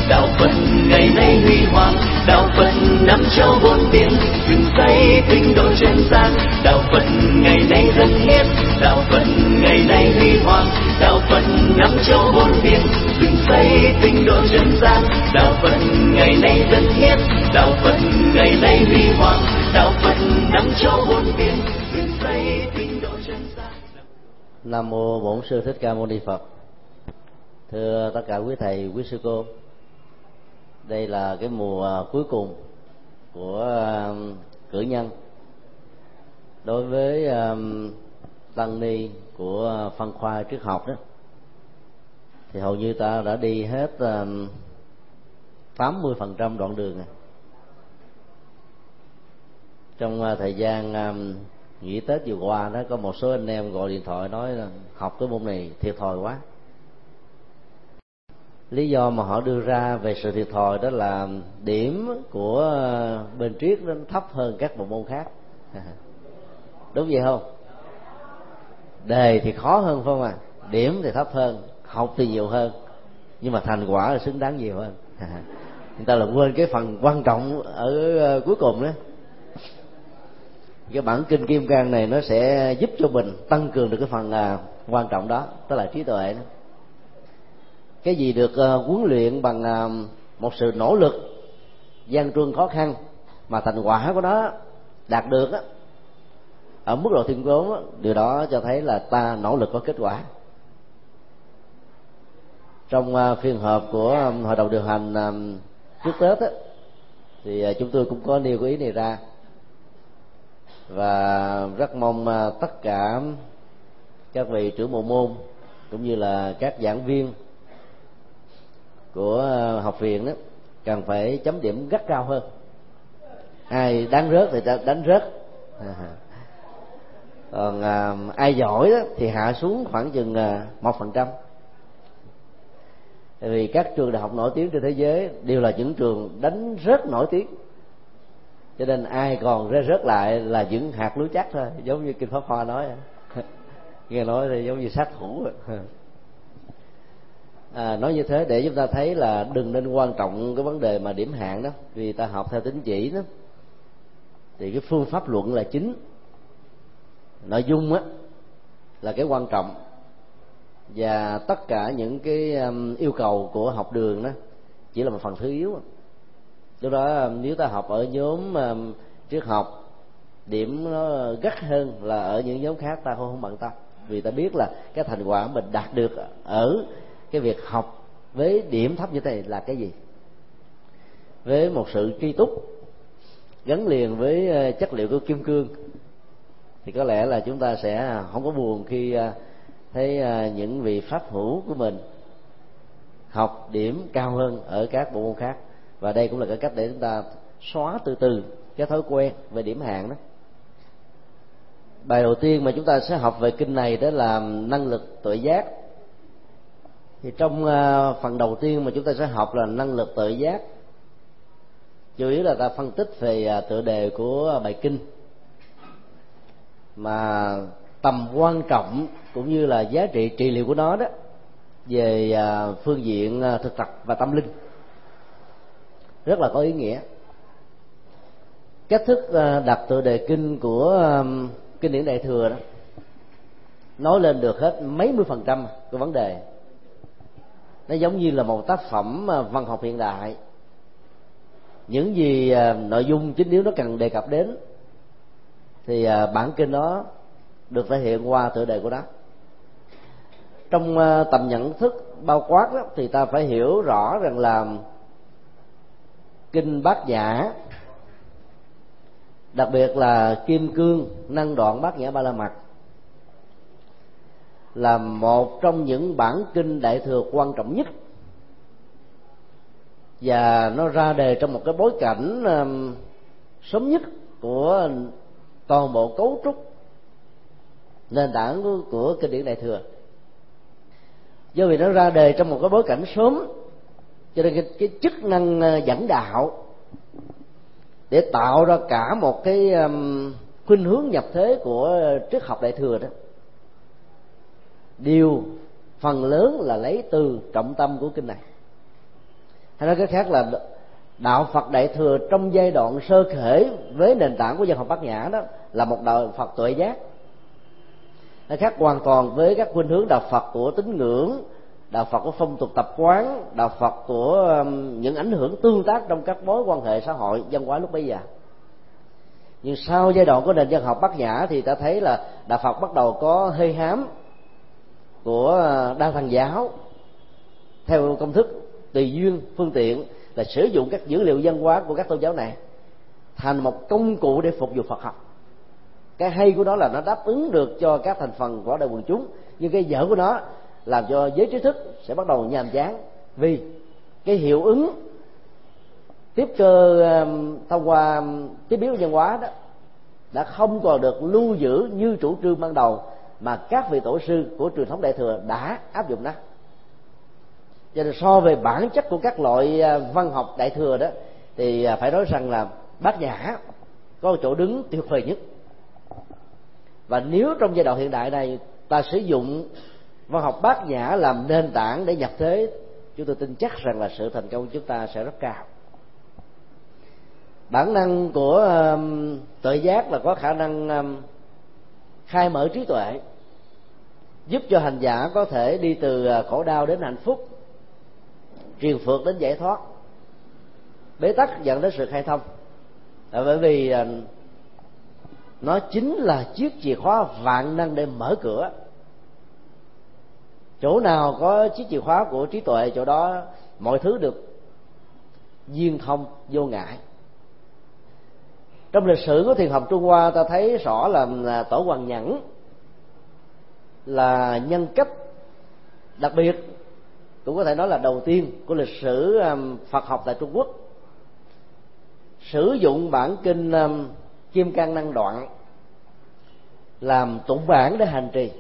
đạo Phật ngày nay huy hoàng, đạo Phật năm châu bốn biển, dựng xây tinh độ chân gian. Đạo Phật ngày nay dân hiến, đạo Phật ngày nay huy hoàng, đạo Phật năm châu bốn biển, dựng xây tinh độ chân gian. Đạo Phật ngày nay dân hiến, đạo Phật ngày nay huy hoàng, đạo Phật năm châu bốn biển, dựng xây tinh độ chân gian. Nam mô Bổn Sư Thích Ca Mâu Ni Phật. Thưa tất cả quý thầy, quý sư cô, đây là cái mùa cuối cùng của cử nhân đối với tăng ni của phân khoa triết học đó. Thì hầu như ta đã đi hết 80% đoạn đường này. Trong thời gian nghỉ Tết vừa qua đó, có một số anh em gọi điện thoại nói là học cái môn này thiệt thòi quá. Lý do mà họ đưa ra về sự thiệt thòi đó là điểm của bên triết nó thấp hơn các bộ môn khác. Đúng vậy không? Đề thì khó hơn phải không ạ? Điểm thì thấp hơn, học thì nhiều hơn, nhưng mà thành quả là xứng đáng nhiều hơn. Người ta là quên cái phần quan trọng ở cuối cùng đó. Cái bản kinh Kim Cang này nó sẽ giúp cho mình tăng cường được cái phần quan trọng đó, tức là trí tuệ đó. Cái gì được huấn luyện bằng một sự nỗ lực gian truân khó khăn mà thành quả của nó đạt được á, ở mức độ thiên vốn á, điều đó cho thấy là ta nỗ lực có kết quả. Trong phiên họp của hội đồng điều hành trước Tết á, thì chúng tôi cũng có nêu cái ý này ra, và rất mong tất cả các vị trưởng bộ môn cũng như là các giảng viên của học viện đó cần phải chấm điểm gắt cao hơn. Ai đáng rớt thì ta đánh rớt, còn ai giỏi đó thì hạ xuống khoảng chừng 1%. Tại vì các trường đại học nổi tiếng trên thế giới đều là những trường đánh rớt nổi tiếng, cho nên ai còn rớt lại là những hạt lúa chắc thôi, giống như Kinh Pháp Hoa nói. Nghe nói thì giống như sát thủ. Nói như thế để chúng ta thấy là đừng nên quan trọng cái vấn đề mà điểm hạng đó, vì ta học theo tín chỉ đó thì cái phương pháp luận là chính, nội dung á là cái quan trọng, và tất cả những cái yêu cầu của học đường đó chỉ là một phần thứ yếu. Do đó nếu ta học ở nhóm triết học, điểm nó gắt hơn là ở những nhóm khác, ta không bận tâm, vì ta biết là cái thành quả mình đạt được ở cái việc học với điểm thấp như thế này là cái gì. Với một sự tri túc gắn liền với chất liệu của kim cương thì có lẽ là chúng ta sẽ không có buồn khi thấy những vị pháp hữu của mình học điểm cao hơn ở các bộ môn khác. Và đây cũng là cái cách để chúng ta xóa từ từ cái thói quen về điểm hạng đó. Bài đầu tiên mà chúng ta sẽ học về kinh này đó là năng lực tuệ giác. Thì trong phần đầu tiên mà chúng ta sẽ học là năng lực tuệ giác, chủ yếu là ta phân tích về tựa đề của bài kinh, mà tầm quan trọng cũng như là giá trị trị liệu của nó đó về phương diện thực tập và tâm linh rất là có ý nghĩa. Cách thức đặt tựa đề kinh của kinh điển Đại Thừa đó nói lên được hết mấy mươi % của vấn đề. Nó giống như là một tác phẩm văn học hiện đại. Những gì nội dung chính yếu nó cần đề cập đến thì bản kinh đó được thể hiện qua tựa đề của nó. Trong tầm nhận thức bao quát đó, thì ta phải hiểu rõ rằng là kinh Bát Nhã, đặc biệt là Kim Cương Năng Đoạn Bát Nhã Ba La Mật, là một trong những bản kinh Đại Thừa quan trọng nhất, và nó ra đề trong một cái bối cảnh sớm nhất của toàn bộ cấu trúc nền tảng của kinh điển Đại Thừa. Do vì nó ra đề trong một cái bối cảnh sớm, cho nên cái chức năng dẫn đạo để tạo ra cả một cái khuynh hướng nhập thế của triết học Đại Thừa đó, điều phần lớn là lấy từ trọng tâm của kinh này. hay nói cách khác là đạo Phật Đại thừa trong giai đoạn sơ khởi với nền tảng của văn học Bát Nhã đó là một đạo Phật tuệ giác. Nó khác hoàn toàn với các khuynh hướng đạo Phật của tín ngưỡng, đạo Phật của phong tục tập quán, đạo Phật của những ảnh hưởng tương tác trong các mối quan hệ xã hội văn hóa lúc bấy giờ. Nhưng sau giai đoạn của nền văn học Bát Nhã thì ta thấy là đạo Phật bắt đầu có hơi hám của đa thần giáo theo công thức tùy duyên phương tiện, là sử dụng các dữ liệu văn hóa của các tôn giáo này thành một công cụ để phục vụ Phật học. Cái hay của nó là nó đáp ứng được cho các thành phần của đại quần chúng, nhưng cái dở của nó làm cho giới trí thức sẽ bắt đầu nhàm chán, vì cái hiệu ứng tiếp cơ thông qua tiếp biến văn hóa đó đã không còn được lưu giữ như chủ trương ban đầu mà các vị tổ sư của truyền thống Đại thừa đã áp dụng đó. Cho nên so về bản chất của các loại văn học Đại thừa đó thì phải nói rằng là Bát Nhã có một chỗ đứng tuyệt vời nhất. Và nếu trong giai đoạn hiện đại này ta sử dụng văn học Bát Nhã làm nền tảng để nhập thế, chúng tôi tin chắc rằng là sự thành công của chúng ta sẽ rất cao. Bản năng của tuệ giác là có khả năng khai mở trí tuệ, giúp cho hành giả có thể đi từ khổ đau đến hạnh phúc, truyền phược đến giải thoát, bế tắc dẫn đến sự khai thông. Bởi vì nó chính là chiếc chìa khóa vạn năng để mở cửa. Chỗ nào có chiếc chìa khóa của trí tuệ, chỗ đó mọi thứ được viên thông vô ngại. Trong lịch sử của thiền học Trung Hoa, ta thấy rõ là Tổ Hoàng Nhẫn là nhân cách đặc biệt, cũng có thể nói là đầu tiên của lịch sử Phật học tại Trung Quốc, sử dụng bản kinh Kim Cang Năng Đoạn làm tụng bản để hành trì.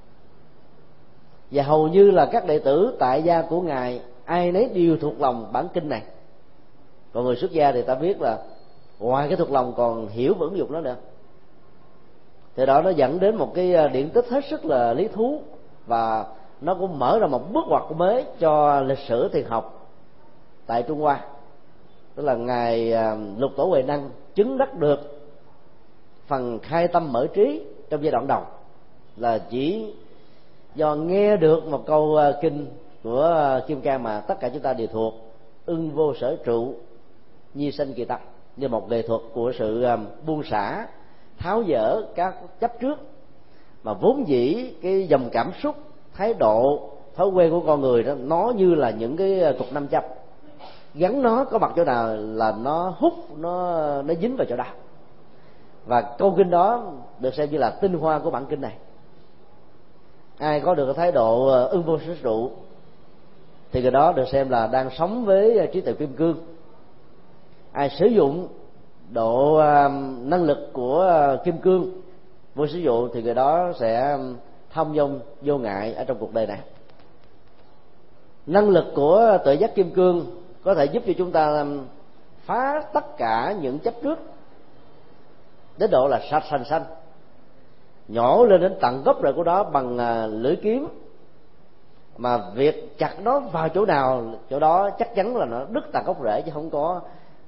Và hầu như là các đệ tử tại gia của ngài ai nấy đều thuộc lòng bản kinh này. Còn người xuất gia thì ta biết là ngoài cái thuộc lòng còn hiểu và ứng dụng nó nữa. Thì đó nó dẫn đến một cái điển tích hết sức là lý thú, và nó cũng mở ra một bước ngoặt mới cho lịch sử thiền học tại Trung Hoa. Tức là ngài Lục Tổ Huệ Năng chứng đắc được phần khai tâm mở trí trong giai đoạn đầu là chỉ do nghe được một câu kinh của Kim Cang mà tất cả chúng ta đều thuộc: ưng vô sở trụ, nhi sanh kỳ tập, như một nghệ thuật của sự buông xả, tháo dỡ các chấp trước mà vốn dĩ cái dòng cảm xúc, thái độ, thói quen của con người đó, nó như là những cái cục nam châm, gắn nó có mặt chỗ nào là nó hút, nó dính vào chỗ đó. Và câu kinh đó được xem như là tinh hoa của bản kinh này. Ai có được cái thái độ ưng vô sở trụ thì người đó được xem là đang sống với trí tuệ kim cương. Ai sử dụng độ năng lực của kim cương vô sử dụng thì người đó sẽ thông dong vô ngại ở trong cuộc đời này. Năng lực của tuệ giác kim cương có thể giúp cho chúng ta phá tất cả những chấp trước đến độ là sạch sành xanh, nhổ lên đến tận gốc rễ của nó bằng lưỡi kiếm, mà việc chặt nó vào chỗ nào chỗ đó chắc chắn là nó đứt tận gốc rễ, chứ không có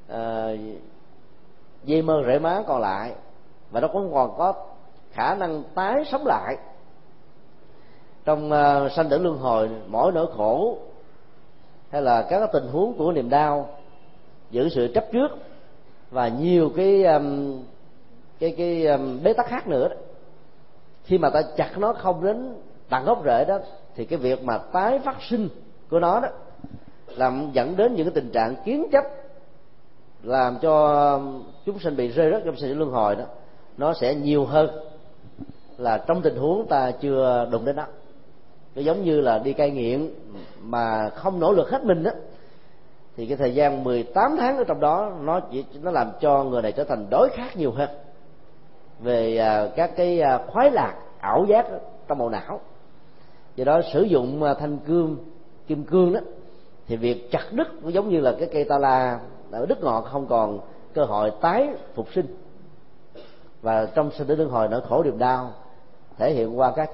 dây mơ rễ má còn lại, và nó cũng còn có khả năng tái sống lại trong sanh tử luân hồi. Mỗi nỗi khổ hay là các tình huống của niềm đau, giữ sự chấp trước và nhiều cái bế tắc khác nữa đó, khi mà ta chặt nó không đến tận gốc rễ đó thì cái việc mà tái phát sinh của nó đó làm dẫn đến những cái tình trạng kiến chấp, làm cho chúng sinh bị rơi rớt trong sự luân hồi đó, nó sẽ nhiều hơn là trong tình huống ta chưa đụng đến nó. Nó giống như là đi cai nghiện mà không nỗ lực hết mình đó, thì cái thời gian 18 tháng ở trong đó nó làm cho người này trở thành đối khác nhiều hơn về các cái khoái lạc ảo giác trong bộ não. Do đó sử dụng thanh cương kim cương đó thì việc chặt đứt cũng giống như là cái cây ta la đứt ngọn, không còn cơ hội tái phục sinh, và trong sinh tử luân hồi nỗi khổ niềm đau thể hiện qua các chấp trước đó, cũng cần phải được xử lý bằng cách thức như thế.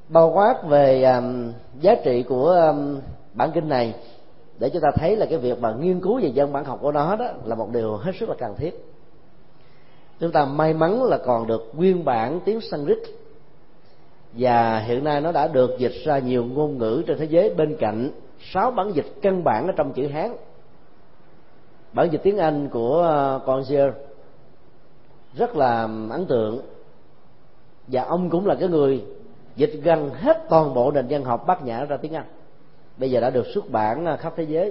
bao quát về giá trị của bản kinh này, để chúng ta thấy là cái việc mà nghiên cứu về dân bản học của nó đó là một điều hết sức là cần thiết. Chúng ta may mắn là còn được nguyên bản tiếng Sanskrit, và hiện nay nó đã được dịch ra nhiều ngôn ngữ trên thế giới bên cạnh 6 bản dịch căn bản ở trong chữ Hán. Bản dịch tiếng Anh của Consier rất là ấn tượng, và ông cũng là cái người dịch gần hết toàn bộ nền văn học Bát Nhã ra tiếng Anh, bây giờ đã được xuất bản khắp thế giới.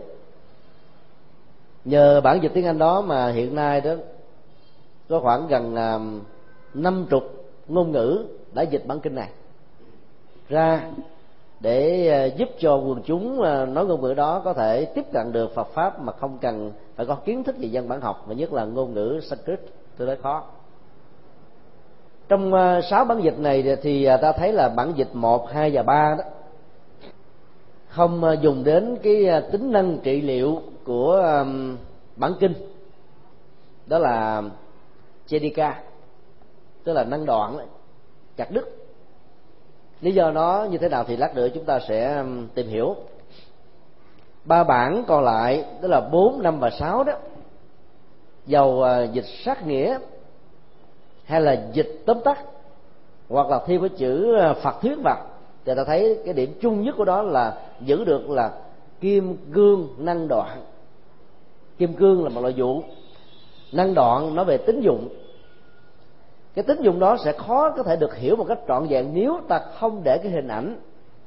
Nhờ bản dịch tiếng Anh đó mà hiện nay đó có khoảng gần 50 ngôn ngữ đã dịch bản kinh này ra, để giúp cho quần chúng nói ngôn ngữ đó có thể tiếp cận được Phật pháp mà không cần phải có kiến thức về văn bản học, và nhất là ngôn ngữ Sanskrit tôi nói khó. Trong 6 bản dịch này thì ta thấy là bản dịch 1, 2 và 3 đó không dùng đến cái tính năng trị liệu của bản kinh, đó là Chedika, tức là năng đoạn, chặt đứt. Lý do nó như thế nào thì lát nữa chúng ta sẽ tìm hiểu. 3 bản còn lại, tức là 4, 5 và 6 đó, dầu dịch sát nghĩa hay là dịch tóm tắt, hoặc là thêm cái chữ Phật thuyết vào, thì ta thấy cái điểm chung nhất của đó là giữ được là kim cương năng đoạn. Kim cương là một loại dụng, năng đoạn nói về tính dụng. Cái tính dụng đó sẽ khó có thể được hiểu một cách trọn vẹn nếu ta không để cái hình ảnh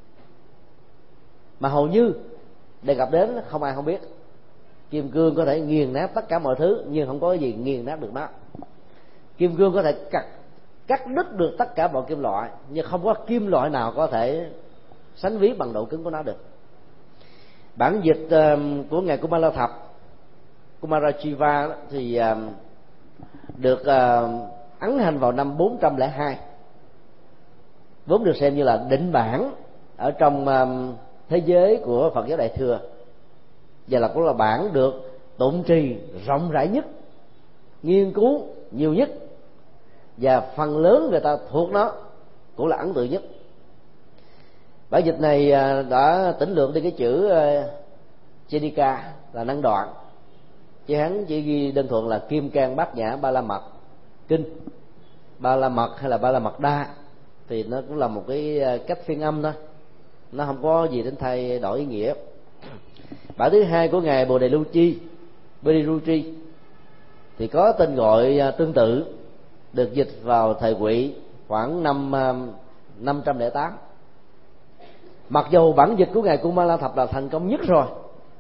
mà hầu như đề cập đến không ai không biết. Kim cương có thể nghiền nát tất cả mọi thứ, nhưng không có gì nghiền nát được nó. Kim cương có thể cắt đứt được tất cả mọi kim loại, nhưng không có kim loại nào có thể sánh ví bằng độ cứng của nó được. Bản dịch của ngài Kumara Thập, Kumarajiva thì được ấn hành vào năm 402, vốn được xem như là định bản ở trong thế giới của Phật giáo Đại thừa, và cũng là bản được tụng trì rộng rãi nhất, nghiên cứu nhiều nhất, và phần lớn người ta thuộc nó cũng là ấn tượng nhất. Bản dịch này đã tỉnh lượng đi cái chữ Chedika là năng đoạn, chứ hắn chỉ ghi đơn thuần là Kim Cang Bát Nhã Ba La Mật kinh. Ba La Mật hay là Ba La Mật Đa thì nó cũng là một cái cách phiên âm thôi, nó không có gì đến thay đổi ý nghĩa. Bản thứ hai của ngài Bồ Đề Lưu Chi, Bodhiruchi, thì có tên gọi tương tự, được dịch vào thời Ngụy khoảng năm 508. Mặc dù bản dịch của ngài Kumala Thập là thành công nhất rồi,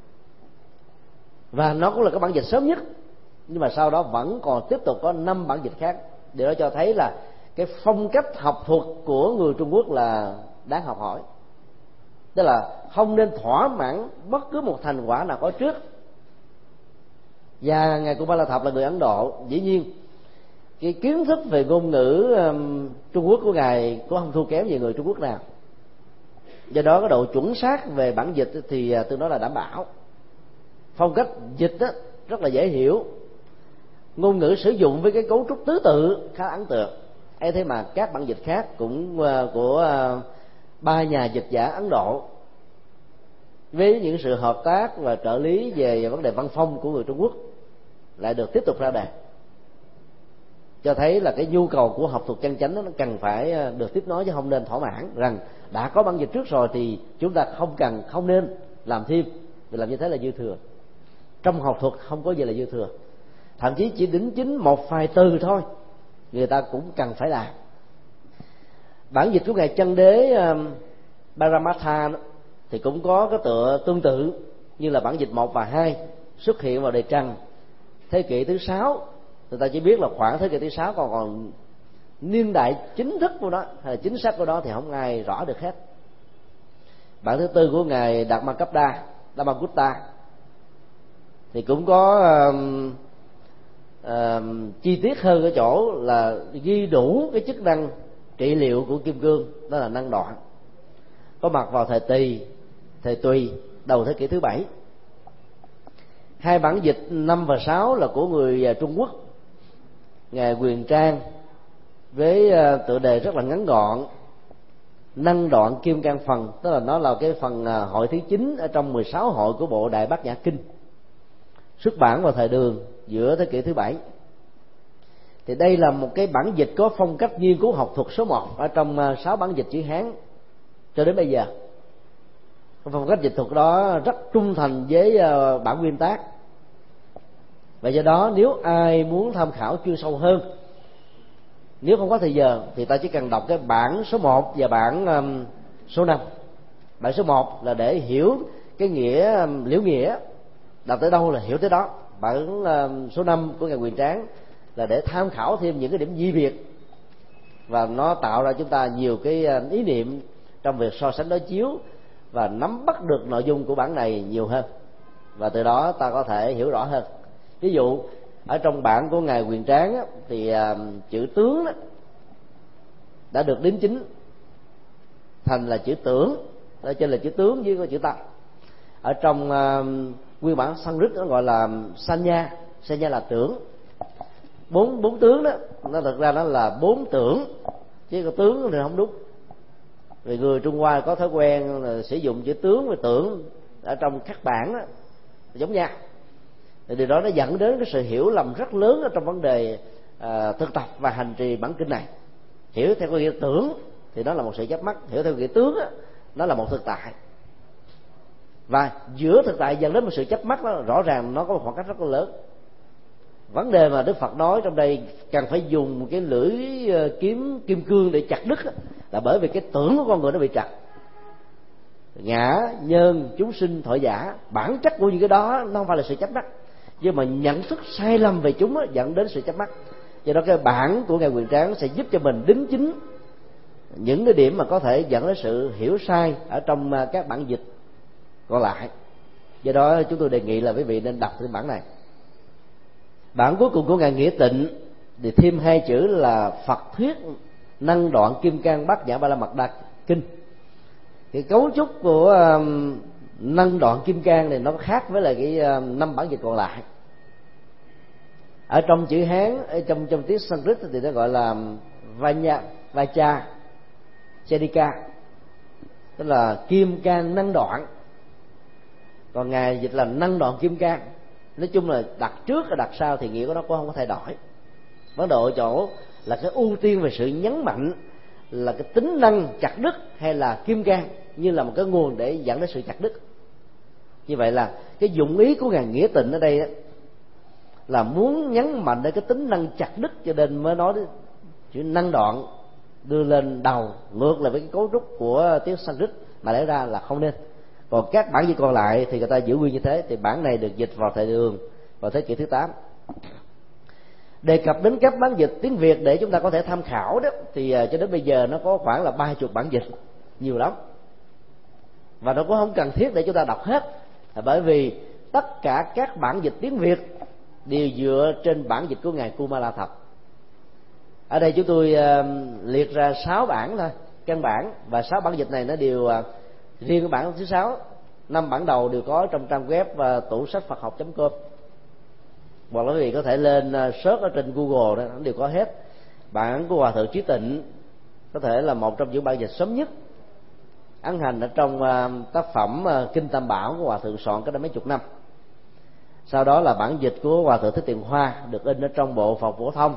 và nó cũng là cái bản dịch sớm nhất, nhưng mà sau đó vẫn còn tiếp tục có 5 bản dịch khác. Điều đó cho thấy là cái phong cách học thuật của người Trung Quốc là đáng học hỏi, tức là không nên thỏa mãn bất cứ một thành quả nào có trước. Và ngài Kumala Thập là người Ấn Độ, dĩ nhiên cái kiến thức về ngôn ngữ Trung Quốc của ngài cũng không thua kém gì người Trung Quốc nào, do đó cái độ chuẩn xác về bản dịch thì tương đối là đảm bảo. Phong cách dịch đó rất là dễ hiểu, ngôn ngữ sử dụng với cái cấu trúc tứ tự khá ấn tượng. Ấy thế mà các bản dịch khác cũng của 3 nhà dịch giả Ấn Độ, với những sự hợp tác và trợ lý về vấn đề văn phong của người Trung Quốc, lại được tiếp tục ra đề, cho thấy là cái nhu cầu của học thuật chân chánh nó cần phải được tiếp nối, chứ không nên thỏa mãn rằng đã có bản dịch trước rồi thì chúng ta không nên làm thêm, vì làm như thế là dư thừa. Trong học thuật không có gì là dư thừa, thậm chí chỉ đính chính một vài từ thôi người ta cũng cần phải làm. Bản dịch của ngài Chân Đế Paramatha thì cũng có cái tựa tương tự như là bản dịch 1 và 2, xuất hiện vào đời Trần thế kỷ thứ 6. Người ta chỉ biết là khoảng thế kỷ thứ 6, còn niên đại chính thức của nó hay là chính xác của nó thì không ai rõ được hết. Bản thứ tư của ngài Dhammakutta thì cũng có chi tiết hơn ở chỗ là ghi đủ cái chức năng trị liệu của kim cương, đó là năng đoạn, có mặt vào thời Tỳ, thời Tùy đầu thế kỷ thứ 7. 2 bản dịch 5 và 6 là của người Trung Quốc, ngài Quyền Trang, với tựa đề rất là ngắn gọn: Năng Đoạn Kim Cang Phần, tức là nó là cái phần hội thứ 9 ở trong 16 hội của bộ Đại Bát Nhã Kinh, xuất bản vào thời Đường giữa thế kỷ thứ 7. Thì đây là một cái bản dịch có phong cách nghiên cứu học thuật số 1 ở trong 6 bản dịch chữ Hán cho đến bây giờ. Phong cách dịch thuật đó rất trung thành với bản nguyên tác, và do đó nếu ai muốn tham khảo chuyên sâu hơn, nếu không có thời giờ thì ta chỉ cần đọc cái bản số 1 và bản số 5. Bản số 1 là để hiểu cái nghĩa liễu nghĩa, đọc tới đâu là hiểu tới đó. Bản số 5 của ngài Quyền Tráng là để tham khảo thêm những cái điểm di biệt, và nó tạo ra chúng ta nhiều cái ý niệm trong việc so sánh đối chiếu và nắm bắt được nội dung của bản này nhiều hơn, và từ đó ta có thể hiểu rõ hơn. Ví dụ ở trong bản của ngài Quyền Tráng á, thì chữ tướng đó đã được đính chính thành là chữ tưởng, ở trên là chữ tướng với chữ tâm. Ở trong nguyên bản Sanskrit nó gọi là sanya, sanya là tưởng. Bốn tướng đó, nó thực ra nó là 4 tưởng, chứ có tướng thì không đúng. Vì người Trung Hoa có thói quen là sử dụng chữ tướng và tưởng ở trong các bản đó, giống nhau. Thì điều đó nó dẫn đến cái sự hiểu lầm rất lớn ở trong vấn đề thực tập và hành trì bản kinh này. Hiểu theo cái nghĩa tưởng thì nó là một sự chớp mắt, hiểu theo nghĩa tướng đó, nó là một thực tại. Và giữa thực tại dẫn đến một sự chớp mắt đó, rõ ràng nó có một khoảng cách rất là lớn. Vấn đề mà Đức Phật nói trong đây cần phải dùng cái lưỡi kiếm kim cương để chặt đứt là bởi vì cái tưởng của con người nó bị trật. Ngã, nhân, chúng sinh, thọ giả, bản chất của những cái đó nó không phải là sự chấp mắc, nhưng mà nhận thức sai lầm về chúng dẫn đến sự chấp mắc. Do đó cái bản của ngài Quyền Tráng sẽ giúp cho mình đính chính những cái điểm mà có thể dẫn đến sự hiểu sai ở trong các bản dịch còn lại. Do đó chúng tôi đề nghị là quý vị nên đọc cái bản này. Bản cuối cùng của ngài Nghĩa Tịnh thì thêm 2 chữ là Phật thuyết Năng Đoạn Kim Cang Bát Nhã Ba La Mật Đa Kinh. Cái cấu trúc của Năng Đoạn Kim Cang này nó khác với lại cái 5 bản dịch còn lại. Ở trong chữ Hán, ở trong tiếng Sanskrit thì nó gọi là Vacha Chedika, tức là kim cang năng đoạn. Còn ngài dịch là Năng Đoạn Kim Cang. Nói chung là đặt trước và đặt sau thì nghĩa của nó cũng không có thay đổi. Vấn đề ở chỗ là cái ưu tiên về sự nhấn mạnh là cái tính năng chặt đứt hay là kim cang như là một cái nguồn để dẫn đến sự chặt đứt. Như vậy là cái dụng ý của ngài Nghĩa Tịnh ở đây là muốn nhấn mạnh đến cái tính năng chặt đứt, cho nên mới nói đến chữ năng đoạn đưa lên đầu, ngược lại với cái cấu trúc của tiếng Sanskrit, mà lẽ ra là không nên. Còn các bản dịch còn lại thì người ta giữ nguyên như thế. Thì bản này được dịch vào thời Đường vào thế kỷ thứ 8. Đề cập đến các bản dịch tiếng Việt để chúng ta có thể tham khảo đó, thì cho đến bây giờ nó có khoảng là 30 bản dịch, nhiều lắm. Và nó cũng không cần thiết để chúng ta đọc hết, bởi vì tất cả các bản dịch tiếng Việt đều dựa trên bản dịch của ngài Kumara Thập. Ở đây chúng tôi liệt ra 6 bản thôi, căn bản, và 6 bản dịch này nó đều riêng cái bản thứ 6, 5 bản đầu đều có trong trang web tủ sách Phật học.com, hoặc là quý vị có thể lên search ở trên Google đó, nó đều có hết. Bản của Hòa Thượng Trí Tịnh có thể là một trong những bản dịch sớm nhất, ấn hành ở trong tác phẩm Kinh Tam Bảo của Hòa Thượng soạn cách đây mấy chục năm. Sau đó là bản dịch của Hòa Thượng Thích Tiền Hoa được in ở trong bộ Phật Phổ Thông,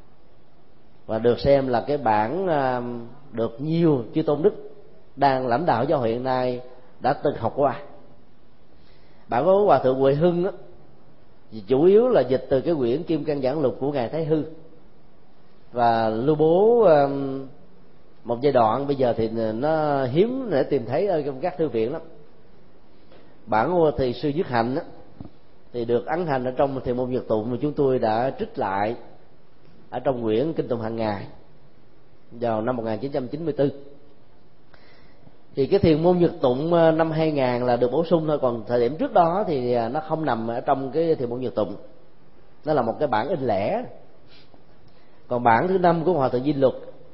và được xem là cái bản được nhiều chư tôn đức đang lãnh đạo giáo hội hiện nay đã từng học qua. Bản của Hòa Thượng Huệ Hưng đó, thì chủ yếu là dịch từ cái quyển Kim Cang Giảng Lục của ngài Thái Hư, và lưu bố một giai đoạn. Bây giờ thì nó hiếm để tìm thấy ở trong các thư viện lắm. Bản của thầy sư Dứt Hạnh đó, thì được ấn hành ở trong Thiền Môn Nhật Tụng mà chúng tôi đã trích lại ở trong quyển Kinh Tụng Hàng Ngày vào năm 1994. Thì cái Thiền Môn Nhật Tụng năm 2000 là được bổ sung thôi, còn thời điểm trước đó thì nó không nằm ở trong cái Thiền Môn Nhật Tụng, nó là một cái bản in lẻ. Còn bản thứ 5 của Hòa Thượng Di Lục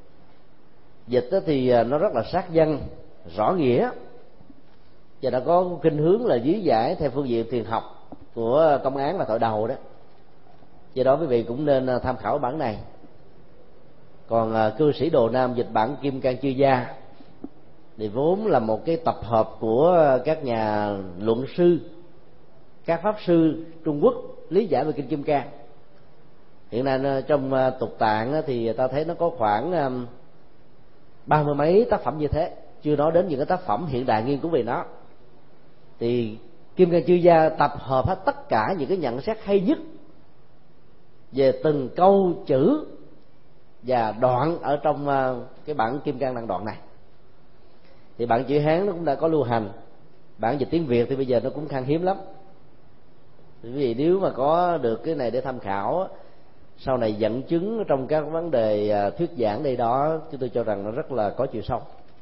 dịch thì nó rất là sát dân, rõ nghĩa, và đã có khuynh hướng là lý giải theo phương diện thiền học của Công án và Tội Đầu đó. Do đó quý vị cũng nên tham khảo bản này. Còn cư sĩ Đồ Nam dịch bản Kim Cang Chư Gia thì vốn là một cái tập hợp của các nhà luận sư, các pháp sư Trung Quốc lý giải về kinh Kim Cang. Hiện nay trong tục tạng thì ta thấy nó có khoảng 30 mấy tác phẩm như thế, chưa nói đến những cái tác phẩm hiện đại nghiên cứu về nó. Thì Kim Cang Chư Gia tập hợp hết tất cả những cái nhận xét hay nhất về từng câu chữ và đoạn ở trong cái bản Kim Cang Năng Đoạn này. Thì bản chữ Hán nó cũng đã có lưu hành, bản dịch tiếng Việt thì bây giờ nó cũng khan hiếm lắm. Vì nếu mà có được cái này để tham khảo, sau này dẫn chứng trong các vấn đề thuyết giảng đây đó, chúng tôi cho rằng nó rất là có chiều sâu.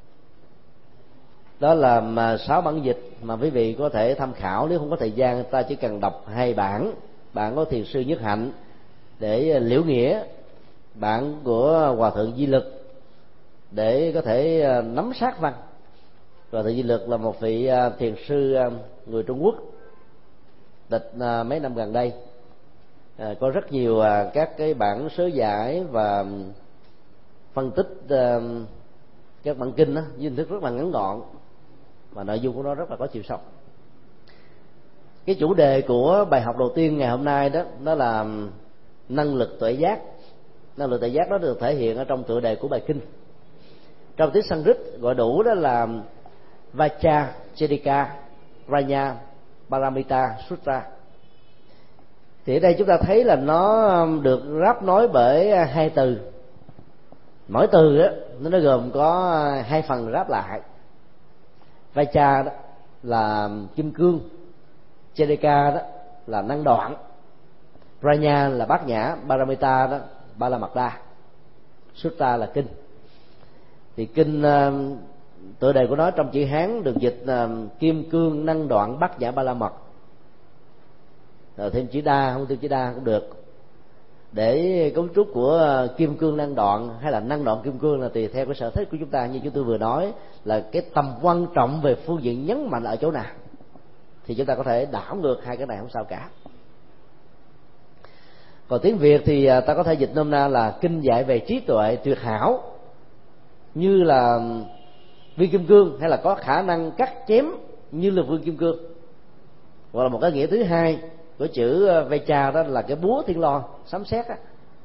Đó là 6 bản dịch mà quý vị có thể tham khảo. Nếu không có thời gian, ta chỉ cần đọc 2 bản. Bản của Thiền sư Nhất Hạnh để liễu nghĩa, bản của Hòa thượng Di Lực để có thể nắm sát văn. Hòa thượng Di Lực là một vị thiền sư người Trung Quốc, tịch mấy năm gần đây, có rất nhiều các cái bản sớ giải và phân tích các bản kinh đó, với hình thức rất là ngắn gọn, và nội dung của nó rất là có chiều sâu. Cái chủ đề của bài học đầu tiên ngày hôm nay đó là năng lực tuệ giác. Năng lực tuệ giác đó được thể hiện ở trong tựa đề của bài kinh. Trong tiếng Sanskrit gọi đủ đó là Vajrayana Raya Paramita Sutra. Thì ở đây chúng ta thấy là nó được ráp nối bởi 2 từ. Mỗi từ đó, nó gồm có 2 phần ráp lại. Vajra đó là kim cương, Chedika đó là năng đoạn, Raya là bát nhã, Paramita đó ba la mật đa, Sutta là kinh. Thì kinh tựa đề của nó trong chữ Hán được dịch kim cương năng đoạn bát nhã ba la mật, rồi thêm chữ đa, không thêm chữ đa cũng được, để cấu trúc của kim cương năng đoạn hay là năng đoạn kim cương là tùy theo cái sở thích của chúng ta. Như chúng tôi vừa nói là cái tầm quan trọng về phương diện nhấn mạnh ở chỗ nào thì chúng ta có thể đảo ngược 2 cái này không sao cả. Còn tiếng Việt thì ta có thể dịch nôm na là kinh dạy về trí tuệ tuyệt hảo, như là viên kim cương, hay là có khả năng cắt chém như là viên kim cương. Hoặc là một cái nghĩa thứ hai của chữ Vajra đó là cái búa thiên lôi, sấm sét á.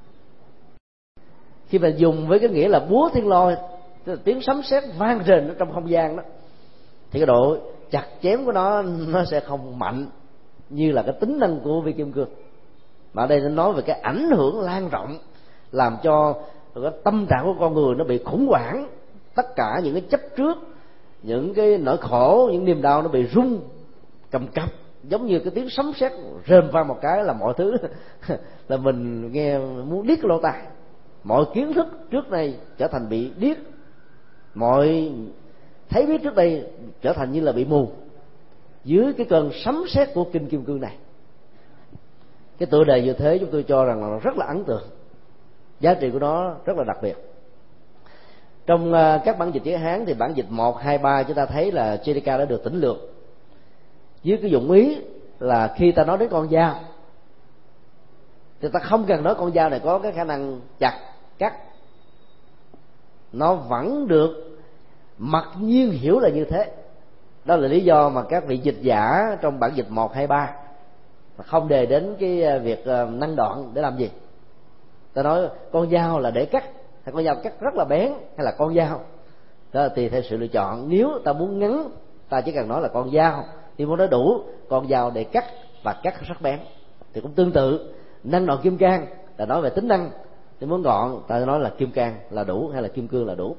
Khi mà dùng với cái nghĩa là búa thiên lôi, tức là tiếng sấm sét vang rền ở trong không gian đó, thì cái độ chặt chém của nó sẽ không mạnh như là cái tính năng của viên kim cương. Mà ở đây nó nói về cái ảnh hưởng lan rộng, làm cho cái tâm trạng của con người nó bị khủng hoảng, tất cả những cái chấp trước, những cái nỗi khổ, những niềm đau nó bị rung cầm cập, giống như cái tiếng sấm sét rền vang một cái là mọi thứ là mình nghe muốn điếc cái lỗ tai. Mọi kiến thức trước đây trở thành bị điếc, mọi thấy biết trước đây trở thành như là bị mù dưới cái cơn sấm sét của kinh kim cương này. Cái tựa đề như thế chúng tôi cho rằng là rất là ấn tượng, giá trị của nó rất là đặc biệt. Trong các bản dịch chữ Hán thì bản dịch 1, 2, 3 chúng ta thấy là Chedika đã được tỉnh lược với cái dụng ý là khi ta nói đến con dao thì ta không cần nói con dao này có cái khả năng chặt cắt, nó vẫn được mặc nhiên hiểu là như thế. Đó là lý do mà các vị dịch giả trong bản dịch 1, 2, 3 không đề đến cái việc năng đoạn để làm gì. Ta nói con dao là để cắt, hay con dao cắt rất là bén, hay là con dao đó là tùy theo sự lựa chọn. Nếu ta muốn ngắn, ta chỉ cần nói là con dao. Nếu muốn nói đủ, con dao để cắt và cắt sắc bén. Thì cũng tương tự, năng đoạn kim cang là nói về tính năng. Nếu muốn gọn, ta nói là kim cang là đủ, hay là kim cương là đủ.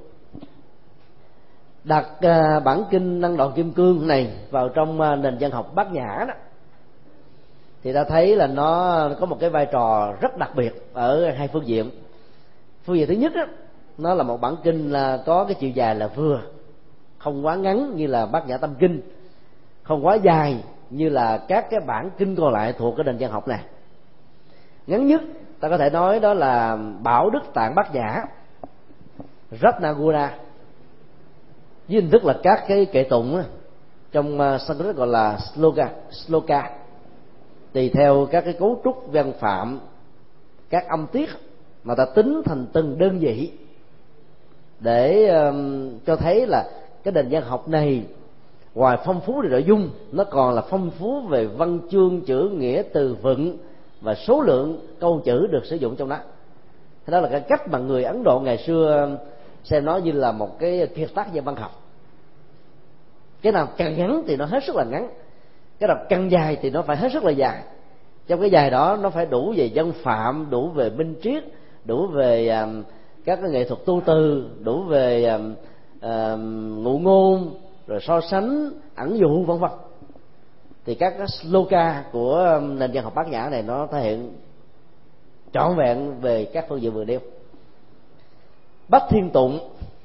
Đặt bản kinh năng đoạn kim cương này vào trong nền văn học Bát Nhã đó, thì ta thấy là nó có một cái vai trò rất đặc biệt ở 2 phương diện. Phương diện thứ nhất đó, nó là một bản kinh là có cái chiều dài là vừa, không quá ngắn như là Bát Nhã Tâm Kinh, không quá dài như là các cái bản kinh còn lại thuộc cái nền văn học này. Ngắn nhất ta có thể nói đó là Bảo Đức Tạng Bát Nhã Ratnaguna, với hình thức là các cái kệ tụng trong Sanskrit gọi là sloka, tùy theo các cái cấu trúc văn phạm, các âm tiết mà ta tính thành từng đơn vị, để cho thấy là cái nền văn học này ngoài phong phú về nội dung, nó còn là phong phú về văn chương, chữ nghĩa, từ vựng và số lượng câu chữ được sử dụng trong đó. Đó là cái cách mà người Ấn Độ ngày xưa xem nó như là một cái kiệt tác về văn học. Cái nào càng ngắn thì nó hết sức là ngắn, cái nào càng dài thì nó phải hết sức là dài. Trong cái dài đó nó phải đủ về dân phạm, đủ về minh triết, đủ về các cái nghệ thuật tu từ, đủ về ngụ ngôn, rồi so sánh, ẩn dụ, vân vân. Thì các cái sloka của nền văn học Bát Nhã này nó thể hiện trọn vẹn về các phương diện vừa nêu. Bát Thiên Tụng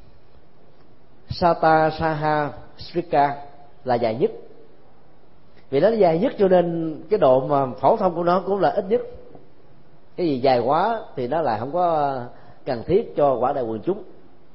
Sata Saha Srika là dài nhất. Vì nó dài nhất cho nên cái độ mà phổ thông của nó cũng là ít nhất. Cái gì dài quá thì nó lại không có cần thiết cho quả đại quần chúng.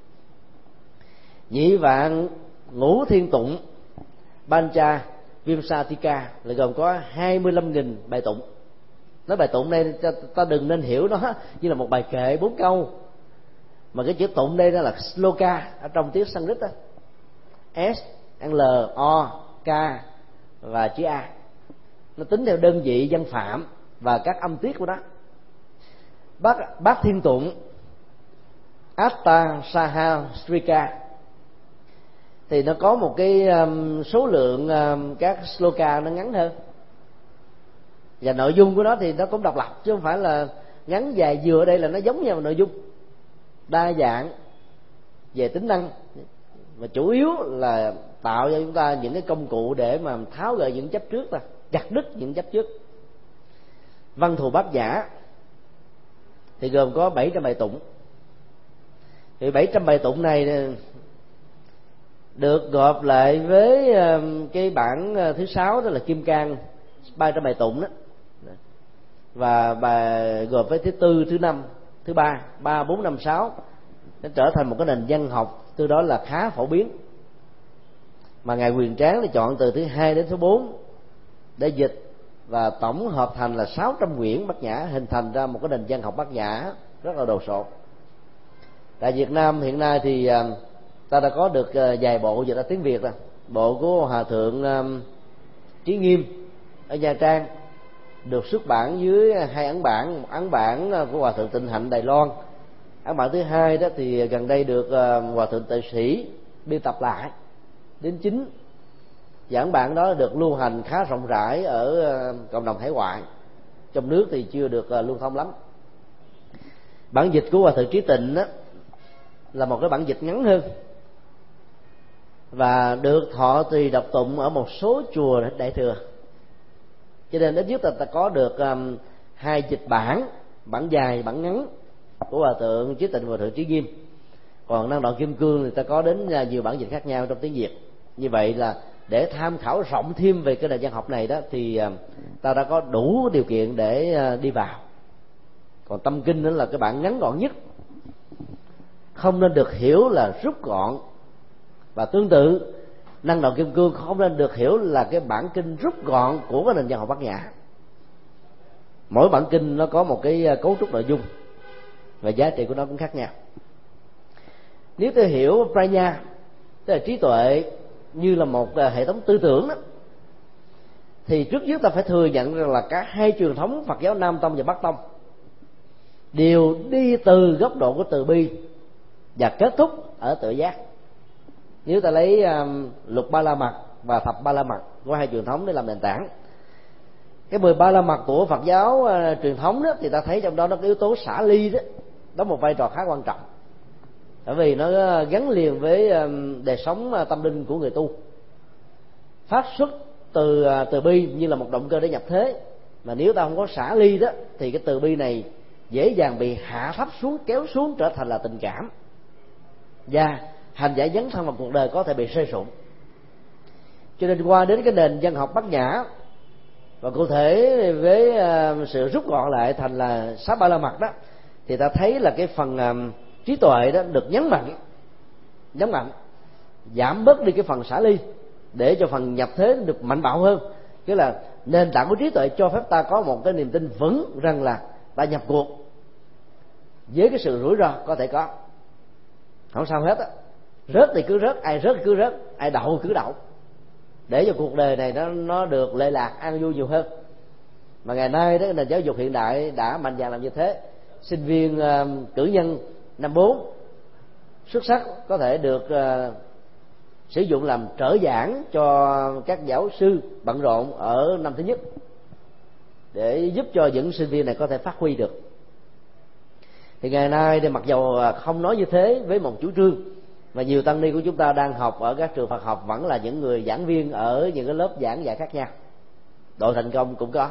Nhị Vạn Ngũ Thiên Tụng Pancha Vimsatika là gồm có 25.000 bài tụng. Nói bài tụng đây ta đừng nên hiểu nó như là một bài kệ 4 câu, mà cái chữ tụng đây nó là sloka ở trong tiếng Sanskrit đó. S, L, O, K và chữ A. Nó tính theo đơn vị văn phạm và các âm tiết của nó. Bát Thiên Tụng Atta Saha Srika thì nó có một cái số lượng các sloka nó ngắn hơn, và nội dung của nó thì nó cũng độc lập, chứ không phải là ngắn dài vừa. Ở đây là nó giống nhau nội dung, đa dạng về tính năng, mà chủ yếu là tạo cho chúng ta những cái công cụ để mà tháo gỡ những chấp trước, chặt đứt những chấp trước. Văn thù Bát Nhã thì gồm có 700 bài tụng. Thì 700 bài tụng này được gộp lại với cái bản thứ 6 đó là Kim Cang 300 bài tụng đó, và bài gộp với thứ 4, thứ 5, thứ 3, 3, 4, 5, 6, nó trở thành một cái nền văn học từ đó là khá phổ biến. Mà ngài Huyền Tráng thì chọn từ thứ 2 đến thứ 4 để dịch và tổng hợp thành là 600 quyển Bát Nhã, hình thành ra một cái nền văn học Bát Nhã rất là đồ sộ. Tại Việt Nam hiện nay thì ta đã có được vài bộ dịch ra tiếng Việt rồi. Bộ của Hòa Thượng Trí Nghiêm ở Nha Trang được xuất bản dưới 2 ấn bản. Một ấn bản của Hòa Thượng Tịnh Hạnh Đài Loan, ấn bản thứ 2 đó thì gần đây được Hòa Thượng Tệ Sĩ biên tập lại đến 9. Và ấn bản đó được lưu hành khá rộng rãi ở cộng đồng hải ngoại, trong nước thì chưa được lưu thông lắm. Bản dịch của Hòa Thượng Trí Tịnh đó là một cái bản dịch ngắn hơn, và được thọ trì đọc tụng ở một số chùa Đại Thừa, cho nên ít nhất ta có được 2 dịch bản, bản dài, bản ngắn của Hòa Thượng Trí Tịnh và Hòa Thượng Trí Nghiêm. Còn Năng Đoạn Kim Cương thì ta có đến nhiều bản dịch khác nhau trong tiếng Việt. Như vậy là để tham khảo rộng thêm về cái nền văn học này đó thì ta đã có đủ điều kiện để đi vào. Còn Tâm Kinh đó là cái bản ngắn gọn nhất, không nên được hiểu là rút gọn, và tương tự Năng Đoạn Kim Cương không nên được hiểu là cái bản kinh rút gọn của cái nền văn học Bát Nhã. Mỗi bản kinh nó có một cái cấu trúc nội dung và giá trị của nó cũng khác nhau. Nếu tôi hiểu Prajna, tức là trí tuệ, như là một hệ thống tư tưởng đó, thì trước nhất ta phải thừa nhận rằng là cả hai truyền thống Phật giáo Nam Tông và Bắc Tông đều đi từ góc độ của từ bi và kết thúc ở tự giác. Nếu ta lấy Lục Ba La Mật và Thập Ba La Mật của hai truyền thống để làm nền tảng, cái 13 La Mật của Phật giáo truyền thống đó, thì ta thấy trong đó nó có yếu tố xả ly đó đóng một vai trò khá quan trọng, bởi vì nó gắn liền với đời sống tâm linh của người tu, phát xuất từ bi như là một động cơ để nhập thế. Mà nếu ta không có xả ly đó thì cái từ bi này dễ dàng bị hạ thấp xuống, kéo xuống trở thành là tình cảm, và hành giả dấn thân vào cuộc đời có thể bị rơi rụng. Cho nên qua đến cái nền văn học Bát Nhã, và cụ thể với sự rút gọn lại thành là 6 Ba La Mật đó, thì ta thấy là cái phần trí tuệ đó được nhấn mạnh, giảm bớt đi cái phần xả ly để cho phần nhập thế được mạnh bạo hơn. Tức là nền tảng của trí tuệ cho phép ta có một cái niềm tin vững rằng là ta nhập cuộc với cái sự rủi ro có thể có, không sao hết á. rớt thì cứ rớt, ai rớt thì cứ rớt, ai đậu cứ đậu, để cho cuộc đời này nó được lệ lạc an vui nhiều hơn. Mà ngày nay đó, nền giáo dục hiện đại đã mạnh dạn làm như thế. Sinh viên cử nhân năm 4 xuất sắc có thể được sử dụng làm trợ giảng cho các giáo sư bận rộn ở năm thứ nhất, để giúp cho những sinh viên này có thể phát huy được. Thì ngày nay thì mặc dầu không nói như thế với một chủ trương, mà nhiều tăng ni của chúng ta đang học ở các trường Phật học vẫn là những người giảng viên ở những cái lớp giảng dạy khác nhau. Độ thành công cũng có.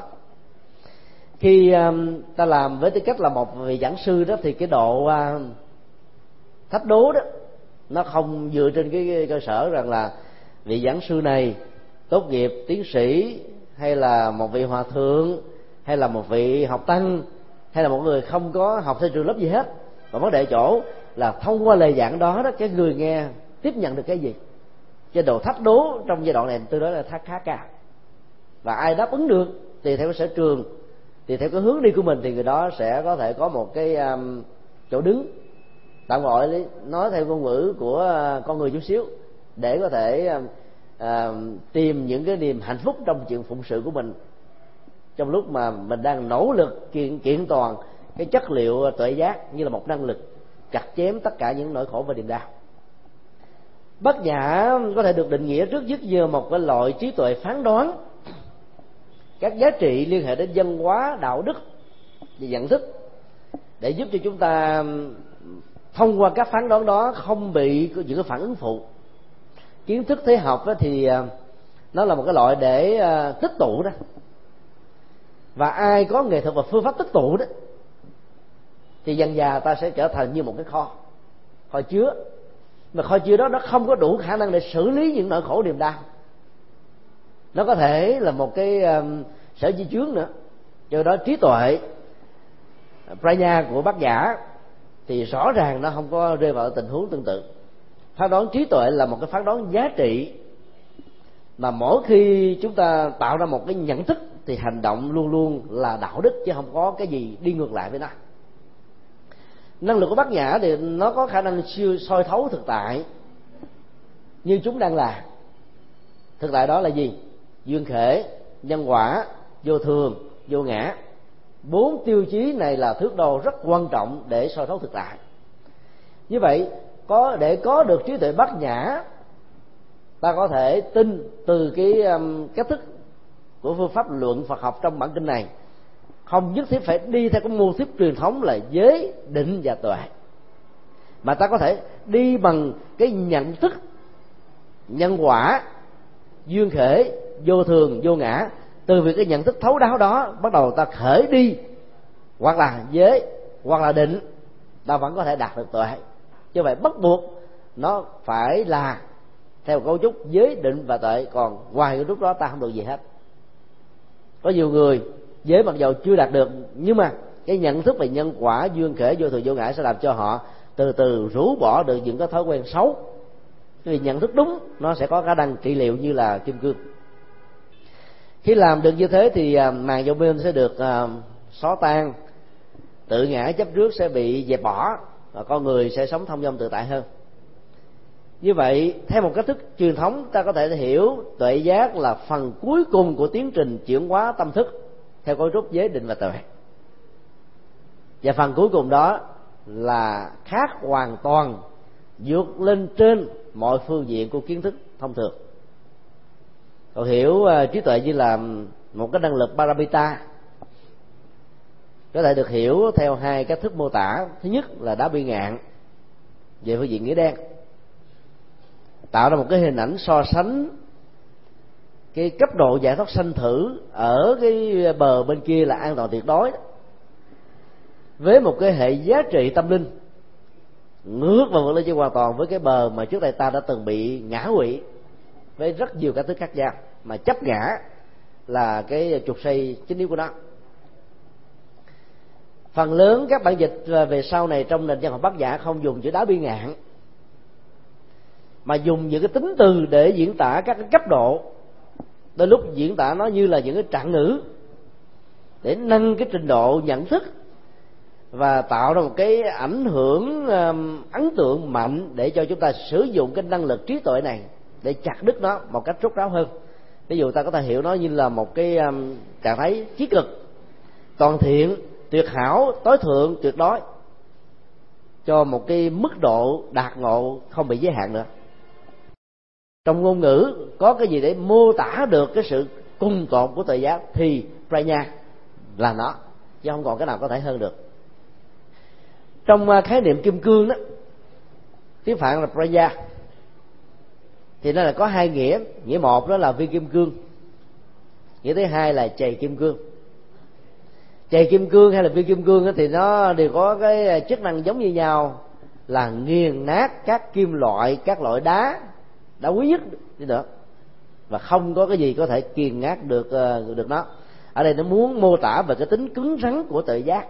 Khi ta làm với tư cách là một vị giảng sư đó, thì cái độ thách đố đó nó không dựa trên cái cơ sở rằng là vị giảng sư này tốt nghiệp tiến sĩ, hay là một vị hòa thượng, hay là một vị học tăng, hay là một người không có học theo trường lớp gì hết. Và vấn đề chỗ là thông qua lời giảng đó cái người nghe tiếp nhận được cái gì. Cái độ thách đố trong giai đoạn này tôi nói là khá cao, và ai đáp ứng được tùy theo cái sở trường, tùy theo cái hướng đi của mình, thì người đó sẽ có thể có một cái chỗ đứng, tạm gọi nói theo ngôn ngữ của con người chút xíu, để có thể tìm những cái niềm hạnh phúc trong chuyện phụng sự của mình, trong lúc mà mình đang nỗ lực kiện toàn cái chất liệu tuệ giác như là một năng lực chặt chém tất cả những nỗi khổ và niềm đau. Bát nhã có thể được định nghĩa trước nhất như một cái loại trí tuệ phán đoán các giá trị liên hệ đến văn hóa, đạo đức và nhận thức, để giúp cho chúng ta thông qua các phán đoán đó không bị những cái phản ứng phụ. Kiến thức thế học thì nó là một cái loại để tích tụ đó, và ai có nghệ thuật và phương pháp tích tụ đó thì dần dà ta sẽ trở thành như một cái kho chứa. Mà kho chứa đó nó không có đủ khả năng để xử lý những nỗi khổ niềm đau. Nó có thể là một cái sở di chướng nữa. Do đó trí tuệ prajna của Bát Nhã thì rõ ràng nó không có rơi vào tình huống tương tự. Phán đoán trí tuệ là một cái phán đoán giá trị, mà mỗi khi chúng ta tạo ra một cái nhận thức thì hành động luôn luôn là đạo đức, chứ không có cái gì đi ngược lại với nó. Năng lực của Bát Nhã thì nó có khả năng soi thấu thực tại như chúng đang là. Thực tại đó là gì? Duyên khể, nhân quả, vô thường, vô ngã. 4 tiêu chí này là thước đo rất quan trọng để soi thấu thực tại. Như vậy để có được trí tuệ Bát Nhã, ta có thể tin từ cái cách thức của phương pháp luận Phật học trong bản kinh này, không nhất thiết phải đi theo cái mô típ truyền thống là giới, định và tuệ, mà ta có thể đi bằng cái nhận thức nhân quả, duyên khể, vô thường, vô ngã. Từ việc cái nhận thức thấu đáo đó, bắt đầu ta khởi đi hoặc là giới hoặc là định, ta vẫn có thể đạt được tuệ. Chứ vậy bắt buộc nó phải là theo cấu trúc giới, định và tuệ, còn ngoài cái lúc đó ta không được gì hết. Có nhiều người giới mặc dầu chưa đạt được, nhưng mà cái nhận thức về nhân quả, duyên khể, vô thường, vô ngã sẽ làm cho họ từ từ rũ bỏ được những cái thói quen xấu. Vì nhận thức đúng nó sẽ có khả năng trị liệu như là kim cương. Khi làm được như thế thì màn vô minh sẽ được xóa tan, tự ngã chấp trước sẽ bị dẹp bỏ, và con người sẽ sống thông dong tự tại hơn. Như vậy theo một cách thức truyền thống, ta có thể hiểu tuệ giác là phần cuối cùng của tiến trình chuyển hóa tâm thức theo cấu trúc giới, định và tuệ. Và phần cuối cùng đó là khác hoàn toàn, vượt lên trên mọi phương diện của kiến thức thông thường. Còn hiểu trí tuệ như là một cái năng lực paramita có thể được hiểu theo hai cách thức mô tả. Thứ nhất là đá bi ngạn về phương diện nghĩa đen, tạo ra một cái hình ảnh so sánh cái cấp độ giải thoát sanh tử ở cái bờ bên kia là an toàn tuyệt đối với một cái hệ giá trị tâm linh ngước và vượt lên trên hoàn toàn với cái bờ mà trước đây ta đã từng bị ngã quỵ với rất nhiều cách thức khác nhau, mà chấp ngã là cái trục xây chính yếu của nó. Phần lớn các bản dịch về sau này trong nền văn học Bát Nhã không dùng chữ đá bi ngạn, mà dùng những cái tính từ để diễn tả các cái cấp độ. Đôi lúc diễn tả nó như là những cái trạng ngữ để nâng cái trình độ nhận thức và tạo ra một cái ảnh hưởng ấn tượng mạnh để cho chúng ta sử dụng cái năng lực trí tuệ này để chặt đứt nó một cách rốt ráo hơn. Ví dụ ta có thể hiểu nó như là một cái trạng thái chí cực, toàn thiện, tuyệt hảo, tối thượng, tuyệt đối, cho một cái mức độ đạt ngộ không bị giới hạn nữa. Trong ngôn ngữ có cái gì để mô tả được cái sự cùng tột của tuệ giác thì prajna là nó, chứ không còn cái nào có thể hơn được. Trong khái niệm kim cương đó, tiếng Phạn là prajna, thì nó là có hai nghĩa. Nghĩa một đó là viên kim cương, nghĩa thứ hai là chày kim cương. Chày kim cương hay là viên kim cương thì nó đều có cái chức năng giống như nhau, là nghiền nát các kim loại, các loại đá quý nhất đi nữa, và không có cái gì có thể kiềm ngát được nó. Ở đây nó muốn mô tả về cái tính cứng rắn của tự giác.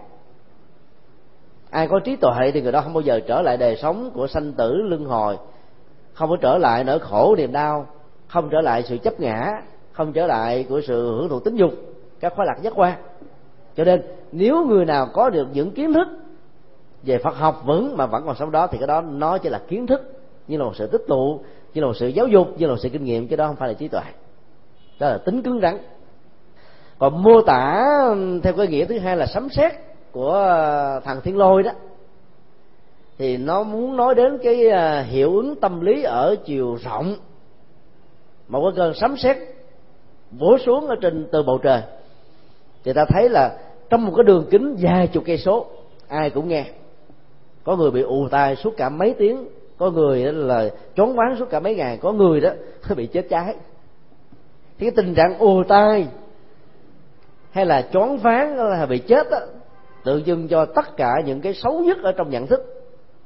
Ai có trí tuệ thì người đó không bao giờ trở lại đời sống của sanh tử luân hồi, không có trở lại nỗi khổ niềm đau, không trở lại sự chấp ngã, không trở lại của sự hưởng thụ tính dục, các khoái lạc giác quan. Cho nên nếu người nào có được những kiến thức về Phật học vững mà vẫn còn sống đó, thì cái đó nó chỉ là kiến thức, như là một sự tích tụ, như là một sự giáo dục, như là một sự kinh nghiệm, chứ đó không phải là trí tuệ. Đó là tính cứng rắn. Còn mô tả theo cái nghĩa thứ hai là sấm sét của thằng Thiên Lôi đó, thì nó muốn nói đến cái hiệu ứng tâm lý ở chiều rộng. Một cái cơn sấm sét vỗ xuống ở trên từ bầu trời, thì ta thấy là trong một cái đường kính vài chục cây số ai cũng nghe. Có người bị ù tai suốt cả mấy tiếng, có người là choáng váng suốt cả mấy ngày, có người đó bị chết cháy. Thì cái tình trạng ù tai hay là choáng váng hay là bị chết đó, tự dưng cho tất cả những cái xấu nhất ở trong nhận thức,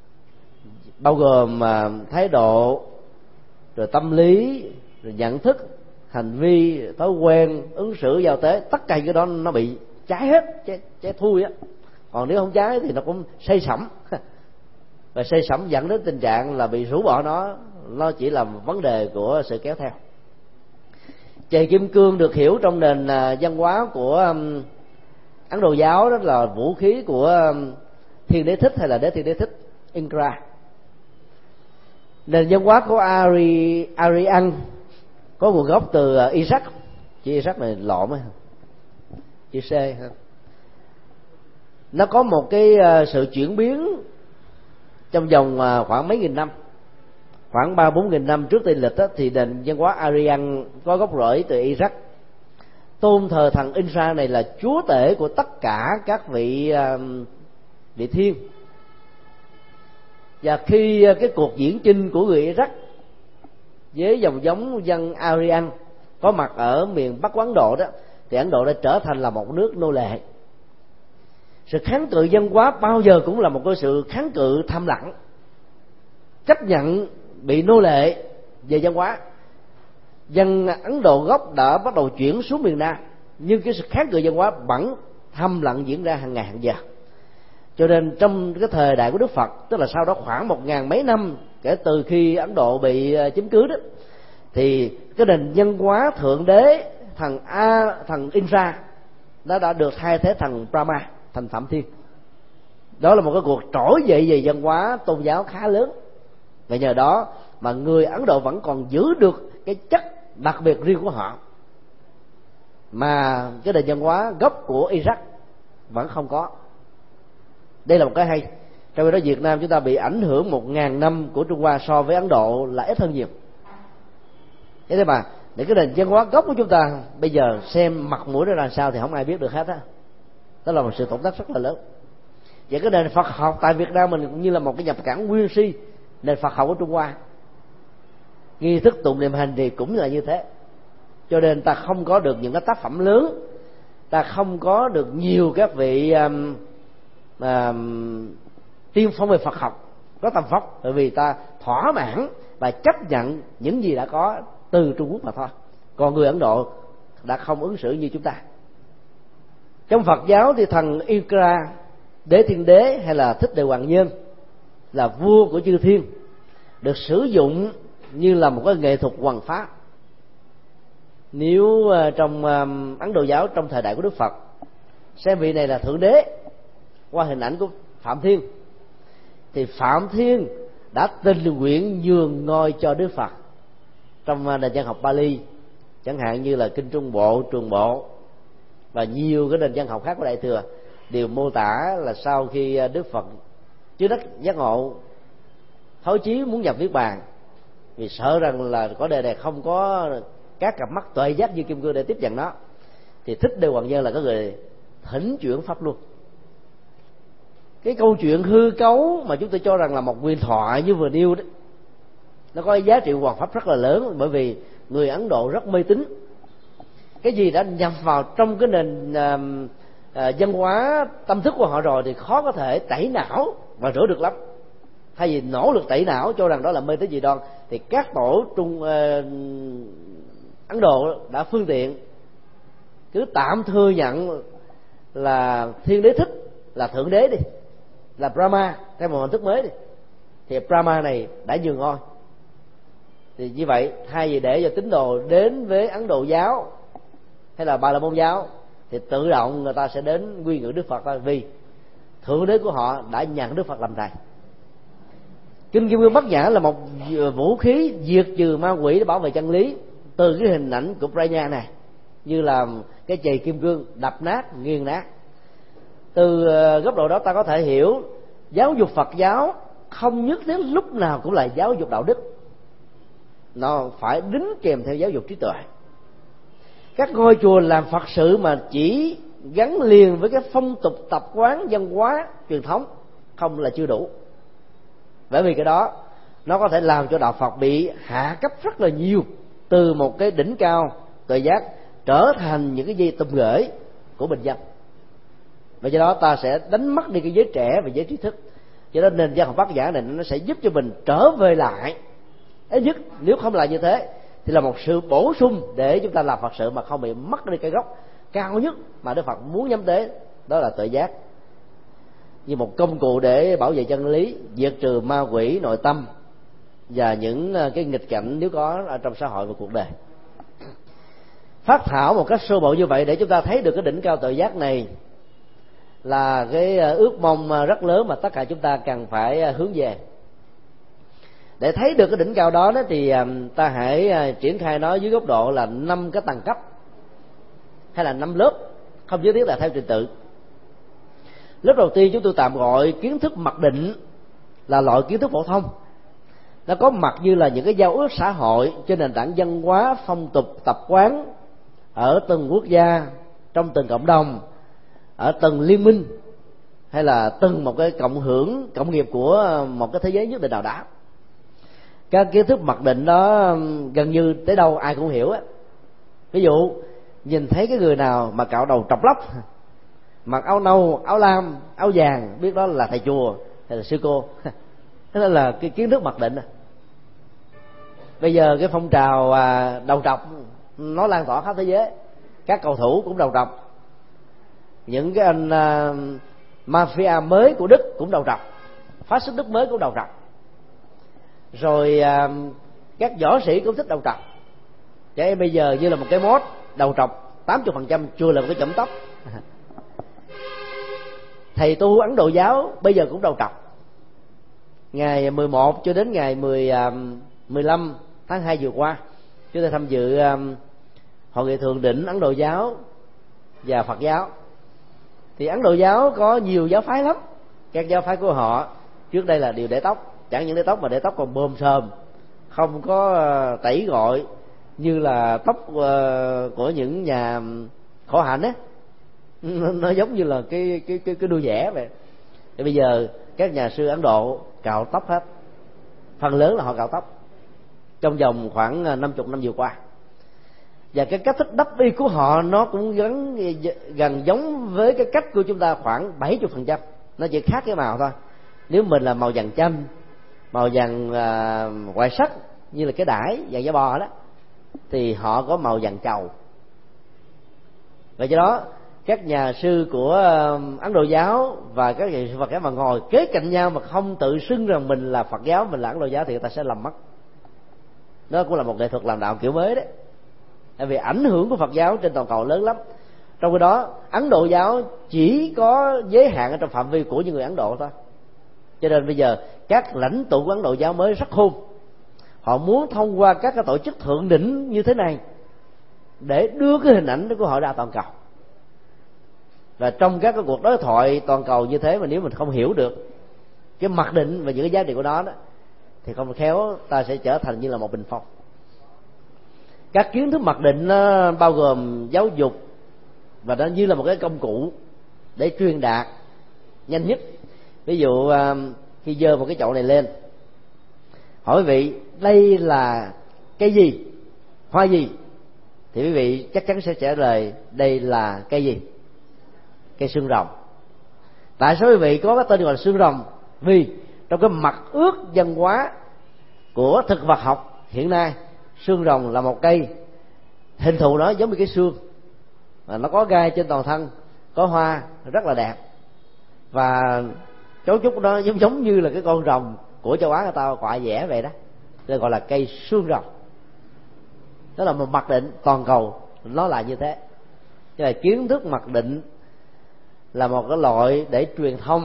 bao gồm thái độ, rồi tâm lý, rồi nhận thức, hành vi, thói quen, ứng xử, giao tế, tất cả cái đó nó bị cháy hết, cháy thui á. Còn nếu không cháy thì nó cũng xây sẩm, và xây sẩm dẫn đến tình trạng là bị rũ bỏ nó chỉ là vấn đề của sự kéo theo. Chày kim cương được hiểu trong nền văn hóa của Ấn Độ giáo, đó là vũ khí của Thiên Đế Thích hay là Đế Thiên Đế Thích, Indra. Nền văn hóa của Aryan có nguồn gốc từ Iraq. Chữ Iraq này lộn á, chữ C ha. Nó có một cái sự chuyển biến trong vòng khoảng mấy nghìn năm, khoảng 3-4 nghìn năm trước Tây lịch đó, thì nền văn hóa Aryan có gốc rễ từ Iraq, tôn thờ thằng Indra này là chúa tể của tất cả các vị thiên. Và khi cái cuộc diễn chinh của người Iraq với dòng giống dân Aryan có mặt ở miền Bắc của Ấn Độ đó, thì Ấn Độ đã trở thành là một nước nô lệ. Sự kháng cự văn hóa bao giờ cũng là một cái sự kháng cự thầm lặng, chấp nhận bị nô lệ về văn hóa. Dân Ấn Độ gốc đã bắt đầu chuyển xuống miền Nam, nhưng cái sự kháng cự văn hóa vẫn thầm lặng diễn ra hàng ngày hàng giờ. Cho nên trong cái thời đại của Đức Phật, tức là sau đó khoảng 1000 mấy năm kể từ khi Ấn Độ bị chiếm cứ đó, thì cái nền văn hóa thượng đế thằng Indra nó đã được thay thế thằng Brahma, thành Phạm Thiên. Đó là một cái cuộc trỗi dậy về văn hóa tôn giáo khá lớn, và nhờ đó mà người Ấn Độ vẫn còn giữ được cái chất đặc biệt riêng của họ, mà cái nền văn hóa gốc của Iraq vẫn không có. Đây là một cái hay. Trong khi đó Việt Nam chúng ta bị ảnh hưởng 1000 năm của Trung Hoa so với Ấn Độ là ít hơn nhiều. Thế mà để cái nền văn hóa gốc của chúng ta bây giờ xem mặt mũi nó ra sao thì không ai biết được hết á. Đó là một sự tổn thất rất là lớn. Vậy cái nền Phật học tại Việt Nam mình cũng như là một cái nhập cảng nguyên si nền Phật học của Trung Hoa. Nghi thức tụng niệm hành trì cũng là như thế. Cho nên ta không có được những cái tác phẩm lớn, ta không có được nhiều các vị tiên phong về Phật học có tầm vóc, bởi vì ta thỏa mãn và chấp nhận những gì đã có từ Trung Quốc mà thôi. Còn người Ấn Độ đã không ứng xử như chúng ta. Trong Phật giáo thì thần Indra, Đế Thiên Đế hay là Thích Đề Hoàng Nhân là vua của chư thiên, được sử dụng như là một cái nghệ thuật hoằng pháp. Nếu trong Ấn Độ giáo trong thời đại của Đức Phật xem vị này là thượng đế, qua hình ảnh của Phạm Thiên, thì Phạm Thiên đã tình nguyện nhường ngôi cho Đức Phật. Trong nền văn học Pali, chẳng hạn như là kinh Trung Bộ, Trường Bộ và nhiều cái nền văn học khác của Đại Thừa, đều mô tả là sau khi Đức Phật trước đất giác ngộ, thối chí muốn nhập niết bàn, vì sợ rằng là cõi đời này không có các cặp mắt tuệ giác như kim cương để tiếp nhận nó, thì Thích Đề Hoàng Nhân là có người thỉnh chuyển pháp luân. Cái câu chuyện hư cấu mà chúng tôi cho rằng là một huyền thoại như vừa nêu đó, nó có giá trị hoàn pháp rất là lớn, bởi vì người Ấn Độ rất mê tín. Cái gì đã nhập vào trong cái nền văn hóa tâm thức của họ rồi thì khó có thể tẩy não và rửa được lắm. Thay vì nỗ lực tẩy não cho rằng đó là mê tín dị đoan, thì các tổ Ấn Độ đã phương tiện cứ tạm thừa nhận là Thiên Đế Thích là thượng đế đi, là Brahma theo một hình thức mới đi, thì Brahma này đã nhường ngôi. Thì như vậy, thay vì để cho tín đồ đến với Ấn Độ giáo hay là Bà La Môn giáo, thì tự động người ta sẽ đến quy ngưỡng Đức Phật thôi, vì thượng đế của họ đã nhận Đức Phật làm thầy. Kinh Kim Cương Bát Nhã là một vũ khí diệt trừ ma quỷ để bảo vệ chân lý, từ cái hình ảnh của Prajna này, như là cái chày kim cương đập nát, nghiền nát. Từ góc độ đó ta có thể hiểu giáo dục Phật giáo không nhất thiết lúc nào cũng là giáo dục đạo đức, nó phải đính kèm theo giáo dục trí tuệ. Các ngôi chùa làm Phật sự mà chỉ gắn liền với cái phong tục tập quán văn hóa truyền thống không là chưa đủ, bởi vì cái đó nó có thể làm cho đạo Phật bị hạ cấp rất là nhiều, từ một cái đỉnh cao tuệ giác trở thành những cái gì tùm gửi của bình dân. Và do đó ta sẽ đánh mất đi cái giới trẻ và giới trí thức. Cho nên nền văn học Bát Nhã này nó sẽ giúp cho mình trở về lại, ít nhất nếu không là như thế thì là một sự bổ sung để chúng ta làm Phật sự mà không bị mất đi cái gốc cao nhất mà Đức Phật muốn nhắm tới, đó là tuệ giác, như một công cụ để bảo vệ chân lý, diệt trừ ma quỷ nội tâm và những cái nghịch cảnh nếu có ở trong xã hội và cuộc đời. Phát thảo một cách sơ bộ như vậy để chúng ta thấy được cái đỉnh cao tự giác này là cái ước mong rất lớn mà tất cả chúng ta cần phải hướng về. Để thấy được cái đỉnh cao đó thì ta hãy triển khai nó dưới góc độ là 5 cái tầng cấp hay là 5 lớp, không nhất thiết là theo trình tự. Lớp đầu tiên chúng tôi tạm gọi kiến thức mặc định là loại kiến thức phổ thông. Nó có mặt như là những cái giao ước xã hội trên nền tảng văn hóa, phong tục, tập quán ở từng quốc gia, trong từng cộng đồng, ở từng liên minh, hay là từng một cái cộng hưởng, cộng nghiệp của một cái thế giới nhất định nào đó. Các kiến thức mặc định đó gần như tới đâu ai cũng hiểu á. Ví dụ nhìn thấy cái người nào mà cạo đầu trọc lóc, mặc áo nâu, áo lam, áo vàng, biết đó là thầy chùa hay là sư cô. Đó là cái kiến thức mặc định. Bây giờ cái phong trào đầu trọc nó lan tỏa khắp thế giới, các cầu thủ cũng đầu trọc, những cái anh mafia mới của Đức cũng đầu trọc, phát xít Đức mới cũng đầu trọc, rồi các võ sĩ cũng thích đầu trọc. Trẻ em bây giờ như là một cái mốt đầu trọc 80% chưa là một cái chẩm tóc. Thầy tu Ấn Độ giáo bây giờ cũng đầu trọc. Ngày 11 cho đến ngày 15 tháng 2 vừa qua, chúng tôi tham dự hội nghị thượng đỉnh Ấn Độ giáo và Phật giáo. Thì Ấn Độ giáo có nhiều giáo phái lắm. Các giáo phái của họ trước đây là đều để tóc, chẳng những để tóc mà để tóc còn bơm sờm, không có tẩy gội như là tóc của những nhà khổ hạnh á. Nó giống như là cái đuôi vẽ vậy. Thì bây giờ các nhà sư Ấn Độ cạo tóc hết, phần lớn là họ cạo tóc trong vòng khoảng 50 năm vừa qua. Và cái cách thức đắp y của họ nó cũng gần giống với cái cách của chúng ta khoảng 70%. Nó chỉ khác cái màu thôi. Nếu mình là màu vàng chanh, màu vàng ngoại sắc như là cái đãi vàng da bò đó, thì họ có màu vàng trầu. Vậy do đó các nhà sư của Ấn Độ giáo và các nhà sư Phật giáo mà ngồi kế cạnh nhau mà không tự xưng rằng mình là Phật giáo, mình là Ấn Độ giáo, thì người ta sẽ lầm mất. Đó cũng là một nghệ thuật làm đạo kiểu mới đấy. Tại vì ảnh hưởng của Phật giáo trên toàn cầu lớn lắm. Trong khi đó Ấn Độ giáo chỉ có giới hạn ở trong phạm vi của những người Ấn Độ thôi. Cho nên bây giờ các lãnh tụ của Ấn Độ giáo mới rất khôn. Họ muốn thông qua các cái tổ chức thượng đỉnh như thế này để đưa cái hình ảnh của họ ra toàn cầu. Và trong các cái cuộc đối thoại toàn cầu như thế, mà nếu mình không hiểu được cái mặc định và những cái giá trị của nó đó, thì không khéo ta sẽ trở thành như là một bình phong. Các kiến thức mặc định nó bao gồm giáo dục, và nó như là một cái công cụ để truyền đạt nhanh nhất. Ví dụ khi giơ một cái chậu này lên, hỏi quý vị đây là cây gì, hoa gì, thì quý vị chắc chắn sẽ trả lời đây là cây gì? Cây xương rồng. Tại sao quý vị có cái tên gọi là xương rồng? Vì trong cái mặt ước văn hóa của thực vật học hiện nay, xương rồng là một cây hình thù nó giống như cái xương, nó có gai trên toàn thân, có hoa rất là đẹp, và cấu trúc nó giống như là cái con rồng của châu Á người ta họa vẽ vậy đó, nên gọi là cây xương rồng. Đó là một mặc định toàn cầu, nó là như thế. Chứ là kiến thức mặc định là một cái loại để truyền thông,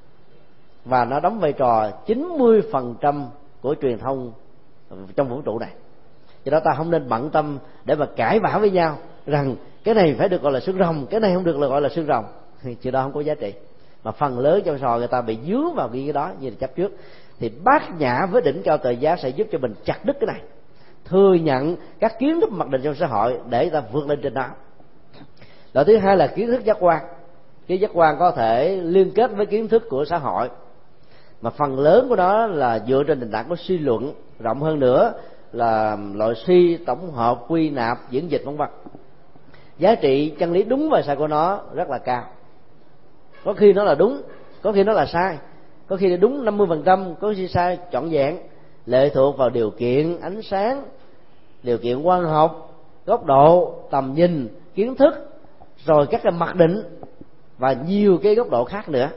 và nó đóng vai trò 90% của truyền thông trong vũ trụ này. Do đó ta không nên bận tâm để mà cãi vã với nhau rằng cái này phải được gọi là xương rồng, cái này không được là gọi là xương rồng, thì chuyện đó không có giá trị. Mà phần lớn trong xã hội người ta bị dướng vào cái đó như là chấp trước. Thì bát nhã với đỉnh cao thời giá sẽ giúp cho mình chặt đứt cái này, thừa nhận các kiến thức mặc định trong xã hội để ta vượt lên trên đó. Loại thứ hai là kiến thức giác quan. Cái giác quan có thể liên kết với kiến thức của xã hội, mà phần lớn của nó là dựa trên nền tảng của suy luận, rộng hơn nữa là loại suy tổng hợp, quy nạp, diễn dịch vân vân. Giá trị chân lý đúng và sai của nó rất là cao. Có khi nó là đúng, có khi nó là sai, có khi là đúng 50%, có khi sai trọn vẹn, lệ thuộc vào điều kiện ánh sáng, điều kiện quang học, góc độ, tầm nhìn, kiến thức, rồi các cái mặc định và nhiều cái góc độ khác nữa.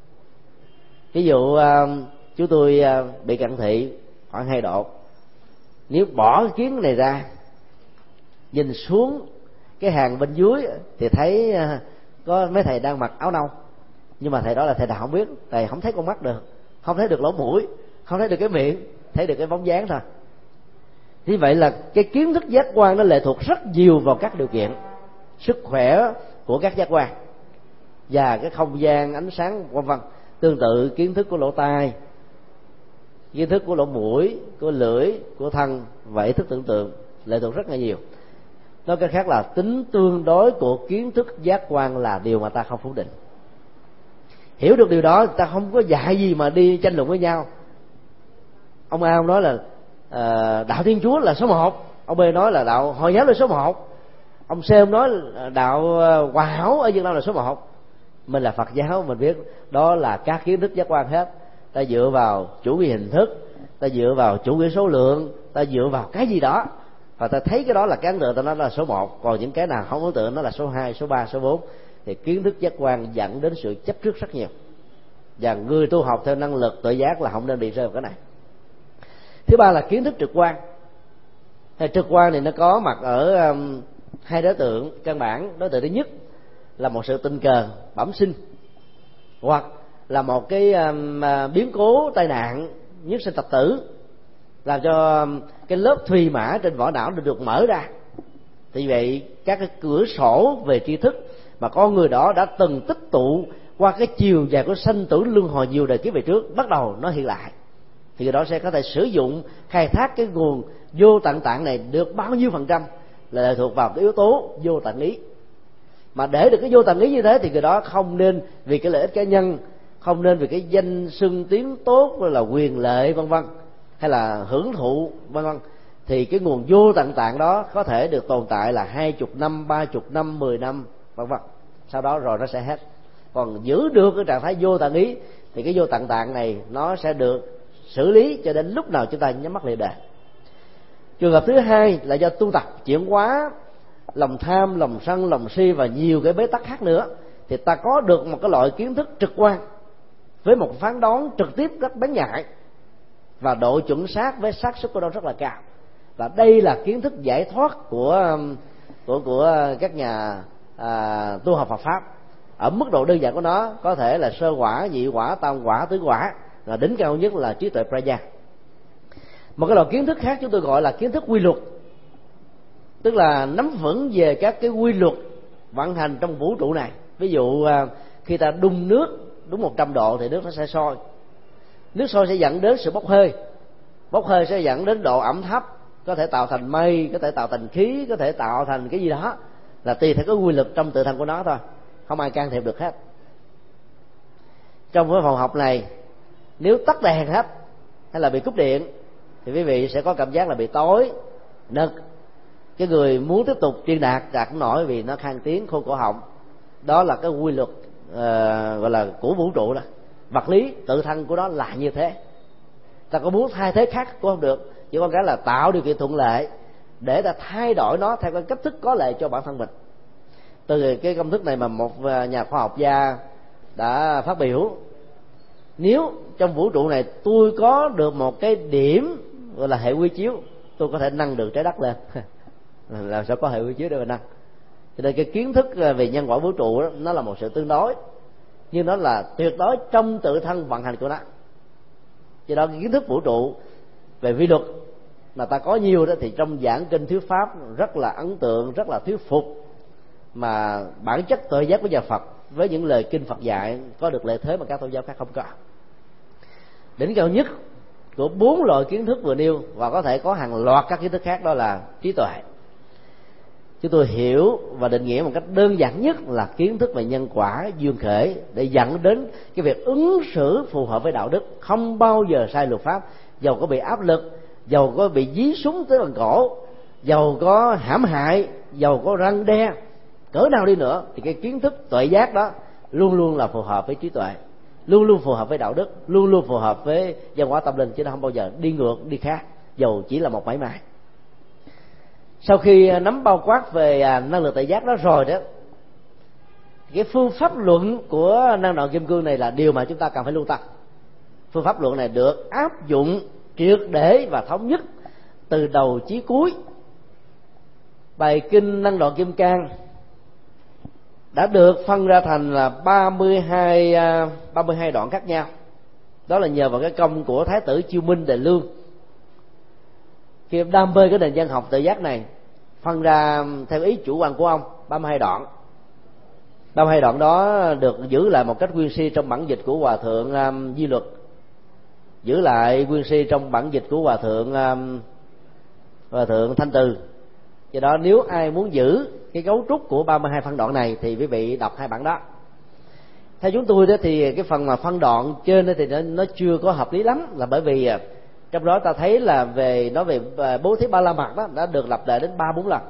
Ví dụ chú tôi bị cận thị khoảng 2 độ. Nếu bỏ cái kiến này ra, nhìn xuống cái hàng bên dưới thì thấy có mấy thầy đang mặc áo nâu, nhưng mà thầy đó là thầy nào không biết, thầy không thấy con mắt được, không thấy được lỗ mũi, không thấy được cái miệng, thấy được cái bóng dáng thôi. Như vậy là cái kiến thức giác quan nó lệ thuộc rất nhiều vào các điều kiện sức khỏe của các giác quan và cái không gian, ánh sáng vân vân. Tương tự kiến thức của lỗ tai, kiến thức của lỗ mũi, của lưỡi, của thân và ý thức tưởng tượng lệ thuộc rất là nhiều. Nói cách khác là tính tương đối của kiến thức giác quan là điều mà ta không phủ định. Hiểu được điều đó ta không có dạy gì mà đi tranh luận với nhau. Ông A ông nói là đạo Thiên Chúa là số 1, ông B nói là đạo Hồi giáo là số 1, ông C ông nói là đạo Hòa Hảo ở Việt Nam là số 1. Mình là Phật giáo, mình biết đó là các kiến thức giác quan hết. Ta dựa vào chủ nghĩa hình thức, ta dựa vào chủ nghĩa số lượng, ta dựa vào cái gì đó, và ta thấy cái đó là cái ấn tượng, ta nói là số 1. Còn những cái nào không ấn tượng nó là số 2, số 3, số 4. Thì kiến thức giác quan dẫn đến sự chấp trước rất nhiều, và người tu học theo năng lực tự giác là không nên bị rơi vào cái này. Thứ ba là kiến thức trực quan. Thì trực quan thì nó có mặt ở hai đối tượng căn bản. Đối tượng thứ nhất là một sự tình cờ bẩm sinh, hoặc là một cái biến cố tai nạn nhất sinh tập tử, làm cho cái lớp thùy mã trên vỏ não được mở ra. Thì vậy các cái cửa sổ về tri thức mà con người đó đã từng tích tụ qua cái chiều dài của sanh tử luân hồi nhiều đời kiếp về trước, bắt đầu nó hiện lại, thì người đó sẽ có thể sử dụng khai thác cái nguồn vô tận tạng này được bao nhiêu % là lệ thuộc vào cái yếu tố vô tận ý. Mà để được cái vô tận ý như thế thì người đó không nên vì cái lợi ích cá nhân, không nên vì cái danh xưng tiếng tốt là quyền lợi vân vân, hay là hưởng thụ vân vân, thì cái nguồn vô tận tạng đó có thể được tồn tại là 20 năm, 30 năm, 10 năm vân vân, sau đó rồi nó sẽ hết. Còn giữ được cái trạng thái vô tận ý thì cái vô tận tạng này nó sẽ được xử lý cho đến lúc nào chúng ta nhắm mắt lìa đời. Trường hợp thứ hai là do tu tập chuyển hóa lòng tham, lòng sân, lòng si và nhiều cái bế tắc khác nữa, thì ta có được một cái loại kiến thức trực quan với một phán đoán trực tiếp rất bén nhạy, và độ chuẩn xác với xác suất của nó rất là cao. Và đây là kiến thức giải thoát của các nhà tu học Phật pháp. Ở mức độ đơn giản của nó có thể là sơ quả, nhị quả, tam quả, tứ quả, và đỉnh cao nhất là trí tuệ prajna. Một cái loại kiến thức khác chúng tôi gọi là kiến thức quy luật, tức là nắm vững về các cái quy luật vận hành trong vũ trụ này. Ví dụ khi ta đun nước đúng 100 độ thì nước nó sẽ sôi. Nước sôi sẽ dẫn đến sự bốc hơi sẽ dẫn đến độ ẩm thấp, có thể tạo thành mây, có thể tạo thành khí, có thể tạo thành cái gì đó, là tùy theo cái quy luật trong tự thân của nó thôi, không ai can thiệp được hết. Trong cái phòng học này, nếu tắt đèn hết hay là bị cúp điện thì quý vị sẽ có cảm giác là bị tối, nực. Cái người muốn tiếp tục truyền đạt cũng nổi vì nó khan tiếng khô cổ họng. Đó là cái quy luật gọi là của vũ trụ đó. Vật lý tự thân của nó là như thế. Ta có muốn thay thế khác cũng không được, chỉ có cái là tạo điều kiện thuận lợi để ta thay đổi nó theo cái cách thức có lợi cho bản thân mình. Từ cái công thức này mà một nhà khoa học gia đã phát biểu: nếu trong vũ trụ này tôi có được một cái điểm gọi là hệ quy chiếu, tôi có thể nâng được trái đất lên. Làm sao có hệ quy chiếu để mà nâng? Cho nên cái kiến thức về nhân quả vũ trụ đó, nó là một sự tương đối, nhưng nó là tuyệt đối trong tự thân vận hành của nó. Do đó cái kiến thức vũ trụ về vi luật mà ta có nhiều đó thì trong giảng kinh thuyết pháp rất là ấn tượng, rất là thuyết phục, mà bản chất tuệ giác của nhà Phật với những lời kinh Phật dạy có được lợi thế mà các tôn giáo khác không có. Đỉnh cao nhất của 4 loại kiến thức vừa nêu, và có thể có hàng loạt các kiến thức khác, đó là trí tuệ. Chúng tôi hiểu và định nghĩa một cách đơn giản nhất là kiến thức về nhân quả duyên khởi, để dẫn đến cái việc ứng xử phù hợp với đạo đức, không bao giờ sai luật pháp, dầu có bị áp lực, dầu có bị dí súng tới bằng cổ, dầu có hãm hại, dầu có răn đe cỡ nào đi nữa, thì cái kiến thức tuệ giác đó luôn luôn là phù hợp với trí tuệ, luôn luôn phù hợp với đạo đức, luôn luôn phù hợp với văn hóa tâm linh, chứ nó không bao giờ đi ngược đi khác, dầu chỉ là một mảy may. Sau khi nắm bao quát về năng lượng tuệ giác đó rồi đó, cái phương pháp luận của năng đoạn kim cương này là điều mà chúng ta cần phải lưu tâm. Phương pháp luận này được áp dụng triệt để và thống nhất từ đầu chí cuối. Bài kinh năng đoạn kim cang đã được phân ra thành là 32 đoạn khác nhau. Đó là nhờ vào cái công của Thái tử Chiêu Minh Đề Lương, khi đam mê cái nền văn học tự giác này, phân ra theo ý chủ quan của ông 32 đoạn. 32 đoạn đó được giữ lại một cách nguyên si trong bản dịch của Hòa thượng Di Luật, giữ lại nguyên si trong bản dịch của Hòa thượng Thanh Từ. Do đó nếu ai muốn giữ cái cấu trúc của 32 phân đoạn này thì quý vị đọc hai bản đó. Theo chúng tôi đó thì cái phần mà phân đoạn trên đó thì nó chưa có hợp lý lắm, là bởi vì trong đó ta thấy là nói về bố thí ba la mật đó đã được lặp lại đến 3-4 lần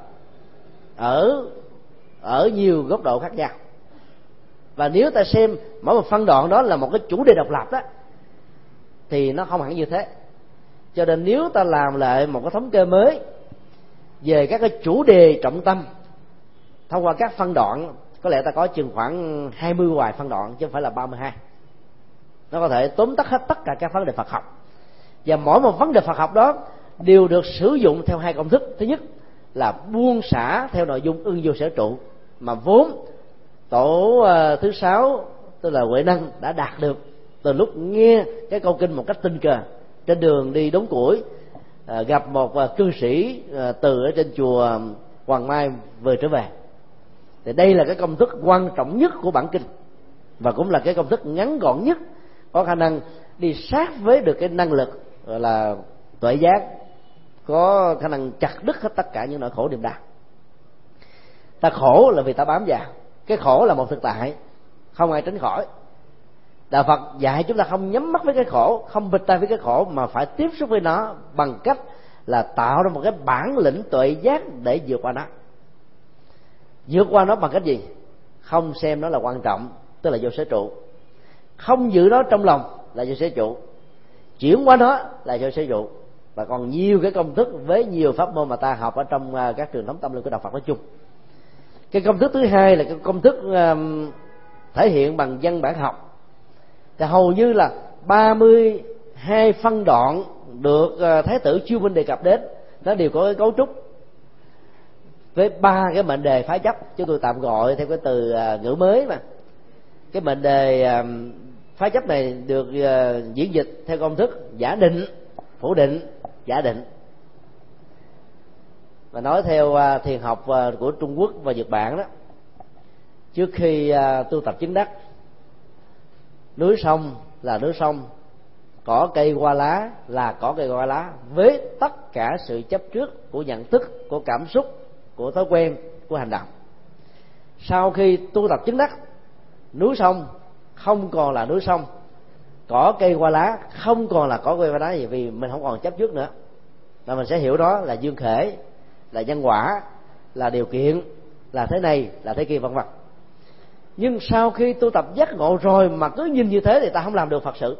ở nhiều góc độ khác nhau. Và nếu ta xem mỗi một phân đoạn đó là một cái chủ đề độc lập đó thì nó không hẳn như thế. Cho nên nếu ta làm lại một cái thống kê mới về các cái chủ đề trọng tâm thông qua các phân đoạn, có lẽ ta có chừng khoảng 20 hoài phân đoạn chứ không phải là 32. Nó có thể tóm tắt hết tất cả các vấn đề Phật học, và mỗi một vấn đề Phật học đó đều được sử dụng theo hai công thức. Thứ nhất là buông xả theo nội dung ưng vô sở trụ, mà vốn tổ thứ 6 tức là Huệ Năng đã đạt được từ lúc nghe cái câu kinh một cách tình cờ trên đường đi đốn củi, gặp một cư sĩ từ ở trên chùa Hoàng Mai vừa trở về. Thì đây là cái công thức quan trọng nhất của bản kinh, và cũng là cái công thức ngắn gọn nhất, có khả năng đi sát với được cái năng lực gọi là tuệ giác, có khả năng chặt đứt hết tất cả những nỗi khổ niềm đau. Ta khổ là vì ta bám vào, cái khổ là một thực tại không ai tránh khỏi. Đạo Phật dạy chúng ta không nhắm mắt với cái khổ, không bịt tai với cái khổ, mà phải tiếp xúc với nó bằng cách là tạo ra một cái bản lĩnh tuệ giác để vượt qua nó. Vượt qua nó bằng cách gì? Không xem nó là quan trọng, tức là vô sở trụ. Không giữ nó trong lòng là vô sở trụ. Chuyển qua nó là vô sở trụ. Và còn nhiều cái công thức với nhiều pháp môn mà ta học ở trong các truyền thống tâm linh của Đạo Phật nói chung. Cái công thức thứ hai là cái công thức thể hiện bằng văn bản học. Thì hầu như là 32 phân đoạn được Thái tử Chiêu Minh đề cập đến, nó đều có cái cấu trúc với 3 cái mệnh đề phá chấp. Chúng tôi tạm gọi theo cái từ ngữ mới mà. Cái mệnh đề phá chấp này được diễn dịch theo công thức giả định, phủ định, giả định. Và nói theo thiền học của Trung Quốc và Nhật Bản đó, trước khi tu tập chứng đắc, núi sông là núi sông, cỏ cây hoa lá là cỏ cây hoa lá, với tất cả sự chấp trước của nhận thức, của cảm xúc, của thói quen, của hành động. Sau khi tu tập chứng đắc, núi sông không còn là núi sông, cỏ cây hoa lá không còn là cỏ cây hoa lá gì, vì mình không còn chấp trước nữa, mà mình sẽ hiểu đó là dương khể, là nhân quả, là điều kiện, là thế này, là thế kia, vân vân. Nhưng sau khi tu tập giác ngộ rồi mà cứ nhìn như thế thì ta không làm được Phật sự.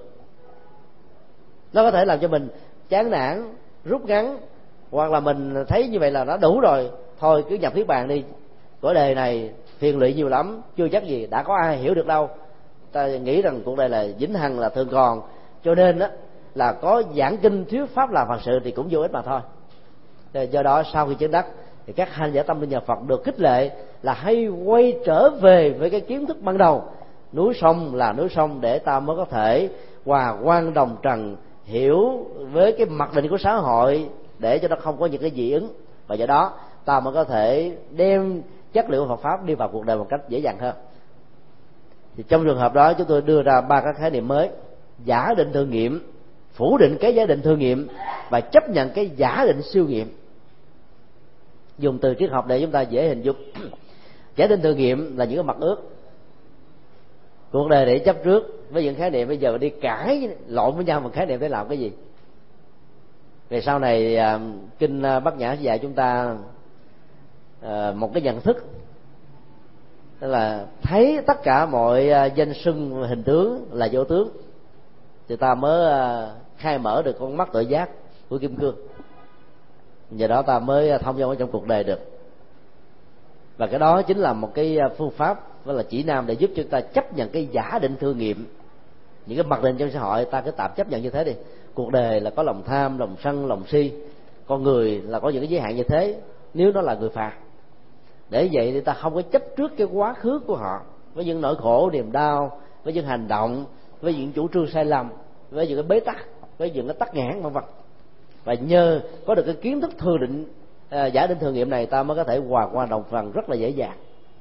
Nó có thể làm cho mình chán nản, rút ngắn, hoặc là mình thấy như vậy là nó đủ rồi, thôi cứ nhập niết bàn đi, cõi đề này phiền lụy nhiều lắm, chưa chắc gì đã có ai hiểu được đâu. Ta nghĩ rằng cuộc đời là vĩnh hằng, là thường còn, cho nên đó là có giảng kinh thuyết pháp làm Phật sự thì cũng vô ích mà thôi. Do đó sau khi chứng đắc thì các hành giả tâm linh nhà Phật được khích lệ là hay quay trở về với cái kiến thức ban đầu, núi sông là núi sông, để ta mới có thể hòa quan đồng trần, hiểu với cái mặc định của xã hội để cho nó không có những cái dị ứng, và do đó ta mới có thể đem chất liệu Phật pháp đi vào cuộc đời một cách dễ dàng hơn. Thì trong trường hợp đó chúng tôi đưa ra 3 cái khái niệm mới: giả định thử nghiệm, phủ định cái giả định thử nghiệm, và chấp nhận cái giả định siêu nghiệm. Dùng từ triết học để chúng ta dễ hình dung. Giả định thử nghiệm là những cái mặt ước cuộc đời để chấp trước với những khái niệm. Bây giờ đi cãi lộn với nhau một khái niệm để làm cái gì? Về sau này kinh Bát Nhã dạy chúng ta một cái nhận thức, tức là thấy tất cả mọi danh xưng hình tướng là vô tướng, thì ta mới khai mở được con mắt tự giác của kim cương. Giờ đó ta mới thông dong ở trong cuộc đời được. Và cái đó chính là một cái phương pháp, đó là chỉ nam để giúp cho ta chấp nhận cái giả định thương nghiệm. Những cái mặc định trong xã hội ta cứ tạm chấp nhận như thế đi. Cuộc đời là có lòng tham, lòng sân, lòng si, con người là có những cái giới hạn như thế nếu nó là người phàm. Để vậy thì ta không có chấp trước cái quá khứ của họ, với những nỗi khổ, niềm đau, với những hành động, với những chủ trương sai lầm, với những cái bế tắc, với những cái tắc nghẽn vân vân. Và nhờ có được cái kiến thức thừa định, giả định thử nghiệm này, ta mới có thể hòa qua đồng phần rất là dễ dàng,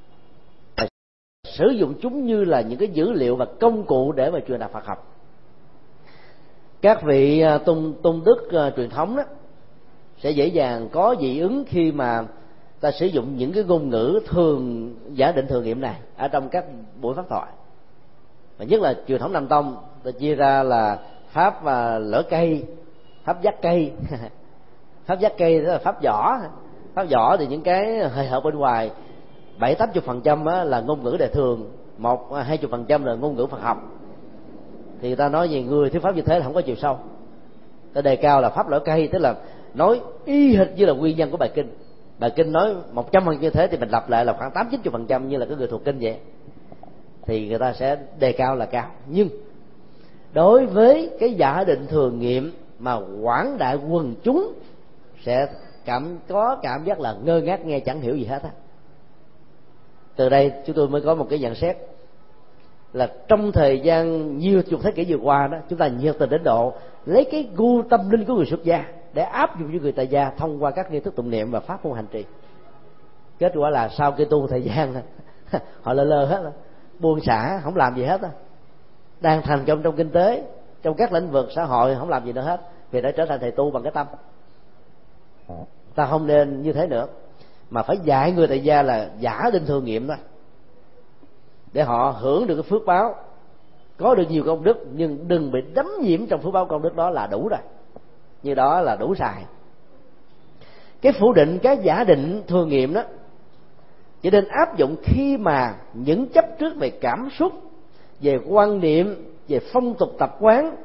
sử dụng chúng như là những cái dữ liệu và công cụ để mà truyền đạt Phật học. Các vị tôn đức truyền thống đó sẽ dễ dàng có dị ứng khi mà ta sử dụng những cái ngôn ngữ thường giả định thử nghiệm này ở trong các buổi pháp thoại. Và nhất là truyền thống Nam Tông, ta chia ra là pháp lỡ cây, pháp giác cây. Pháp giác cây đó là pháp vỏ. Pháp vỏ thì những cái hơi hợt bên ngoài 70-80% là ngôn ngữ đời thường, 1-20% là ngôn ngữ Phật học. Thì ta nói về người thuyết pháp như thế là không có chiều sâu. Ta đề cao là pháp lỡ cây, tức là nói y hệt như là nguyên nhân của bài kinh. Bài kinh nói 100% như thế thì mình lặp lại là khoảng 80-90% như là cái người thuộc kinh vậy. Thì người ta sẽ đề cao là cao. Nhưng đối với cái giả định thường nghiệm mà quảng đại quần chúng sẽ có cảm giác là ngơ ngác, nghe chẳng hiểu gì hết á. Từ đây chúng tôi mới có một cái nhận xét là trong thời gian nhiều chục thế kỷ vừa qua đó, chúng ta nhiệt tình đến độ lấy cái gu tâm linh của người xuất gia để áp dụng cho người tại gia thông qua các nghi thức tụng niệm và pháp môn hành trì. Kết quả là sau khi tu thời gian họ lơ hết, buông xả, không làm gì hết, đang thành công trong kinh tế, trong các lĩnh vực xã hội không làm gì nữa hết, vì đã trở thành thầy tu bằng cái tâm. Ta không nên như thế nữa, mà phải dạy người tại gia là giả định thường nghiệm đó, để họ hưởng được cái phước báo, có được nhiều công đức, nhưng đừng bị đắm nhiễm trong phước báo công đức đó là đủ rồi. Như đó là đủ xài. Cái phủ định, cái giả định thường nghiệm đó chỉ nên áp dụng khi mà những chấp trước về cảm xúc, về quan niệm, về phong tục tập quán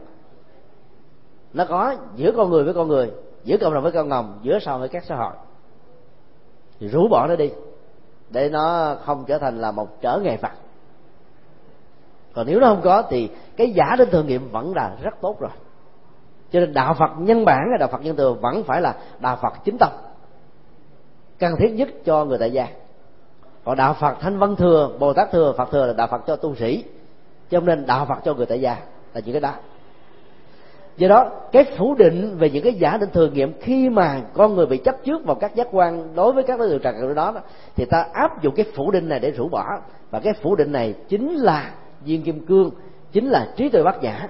nó có giữa con người với con người, giữa cộng đồng với cộng đồng, giữa xã hội với các xã hội, thì rũ bỏ nó đi để nó không trở thành là một trở ngại Phật. Còn nếu nó không có thì cái giả định thường nghiệm vẫn là rất tốt rồi. Cho nên đạo Phật nhân bản hay đạo Phật nhân từ vẫn phải là đạo Phật chính tông. cần thiết nhất cho người tại gia. Còn đạo Phật Thanh Văn Thừa, Bồ Tát Thừa, Phật Thừa là đạo Phật cho tu sĩ, cho nên đạo Phật cho người tại gia là những cái đó. Do đó cái phủ định về những cái giả định thường nghiệm khi mà con người bị chấp trước vào các giác quan đối với các đối tượng trần trượt đó, thì ta áp dụng cái phủ định này để rũ bỏ, và cái phủ định này chính là viên kim cương, chính là trí tuệ bát nhã.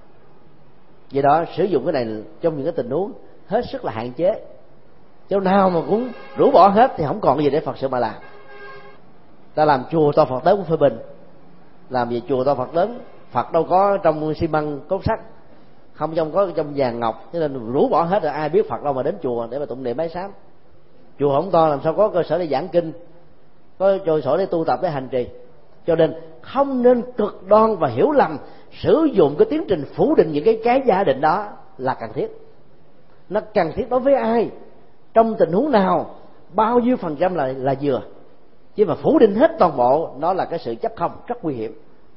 Do đó sử dụng cái này trong những cái tình huống hết sức là hạn chế, chỗ nào mà cũng rũ bỏ hết thì không còn gì để Phật sự mà làm. Ta làm chùa to Phật lớn cũng phê bình, làm gì chùa to Phật lớn, Phật đâu có trong xi măng cốt sắt, không có trong vàng ngọc, cho nên rũ bỏ hết rồi ai biết Phật đâu mà đến chùa để mà tụng niệm bái sám. Chùa không to làm sao có cơ sở để giảng kinh, có cơ sở để tu tập, để hành trì. Cho nên không nên cực đoan và hiểu lầm sử dụng cái tiến trình phủ định những cái giả định đó là cần thiết. Nó cần thiết đối với ai, trong tình huống nào, bao nhiêu phần trăm là vừa. Chứ mà phủ định hết toàn bộ, nó là cái sự chấp không rất nguy hiểm.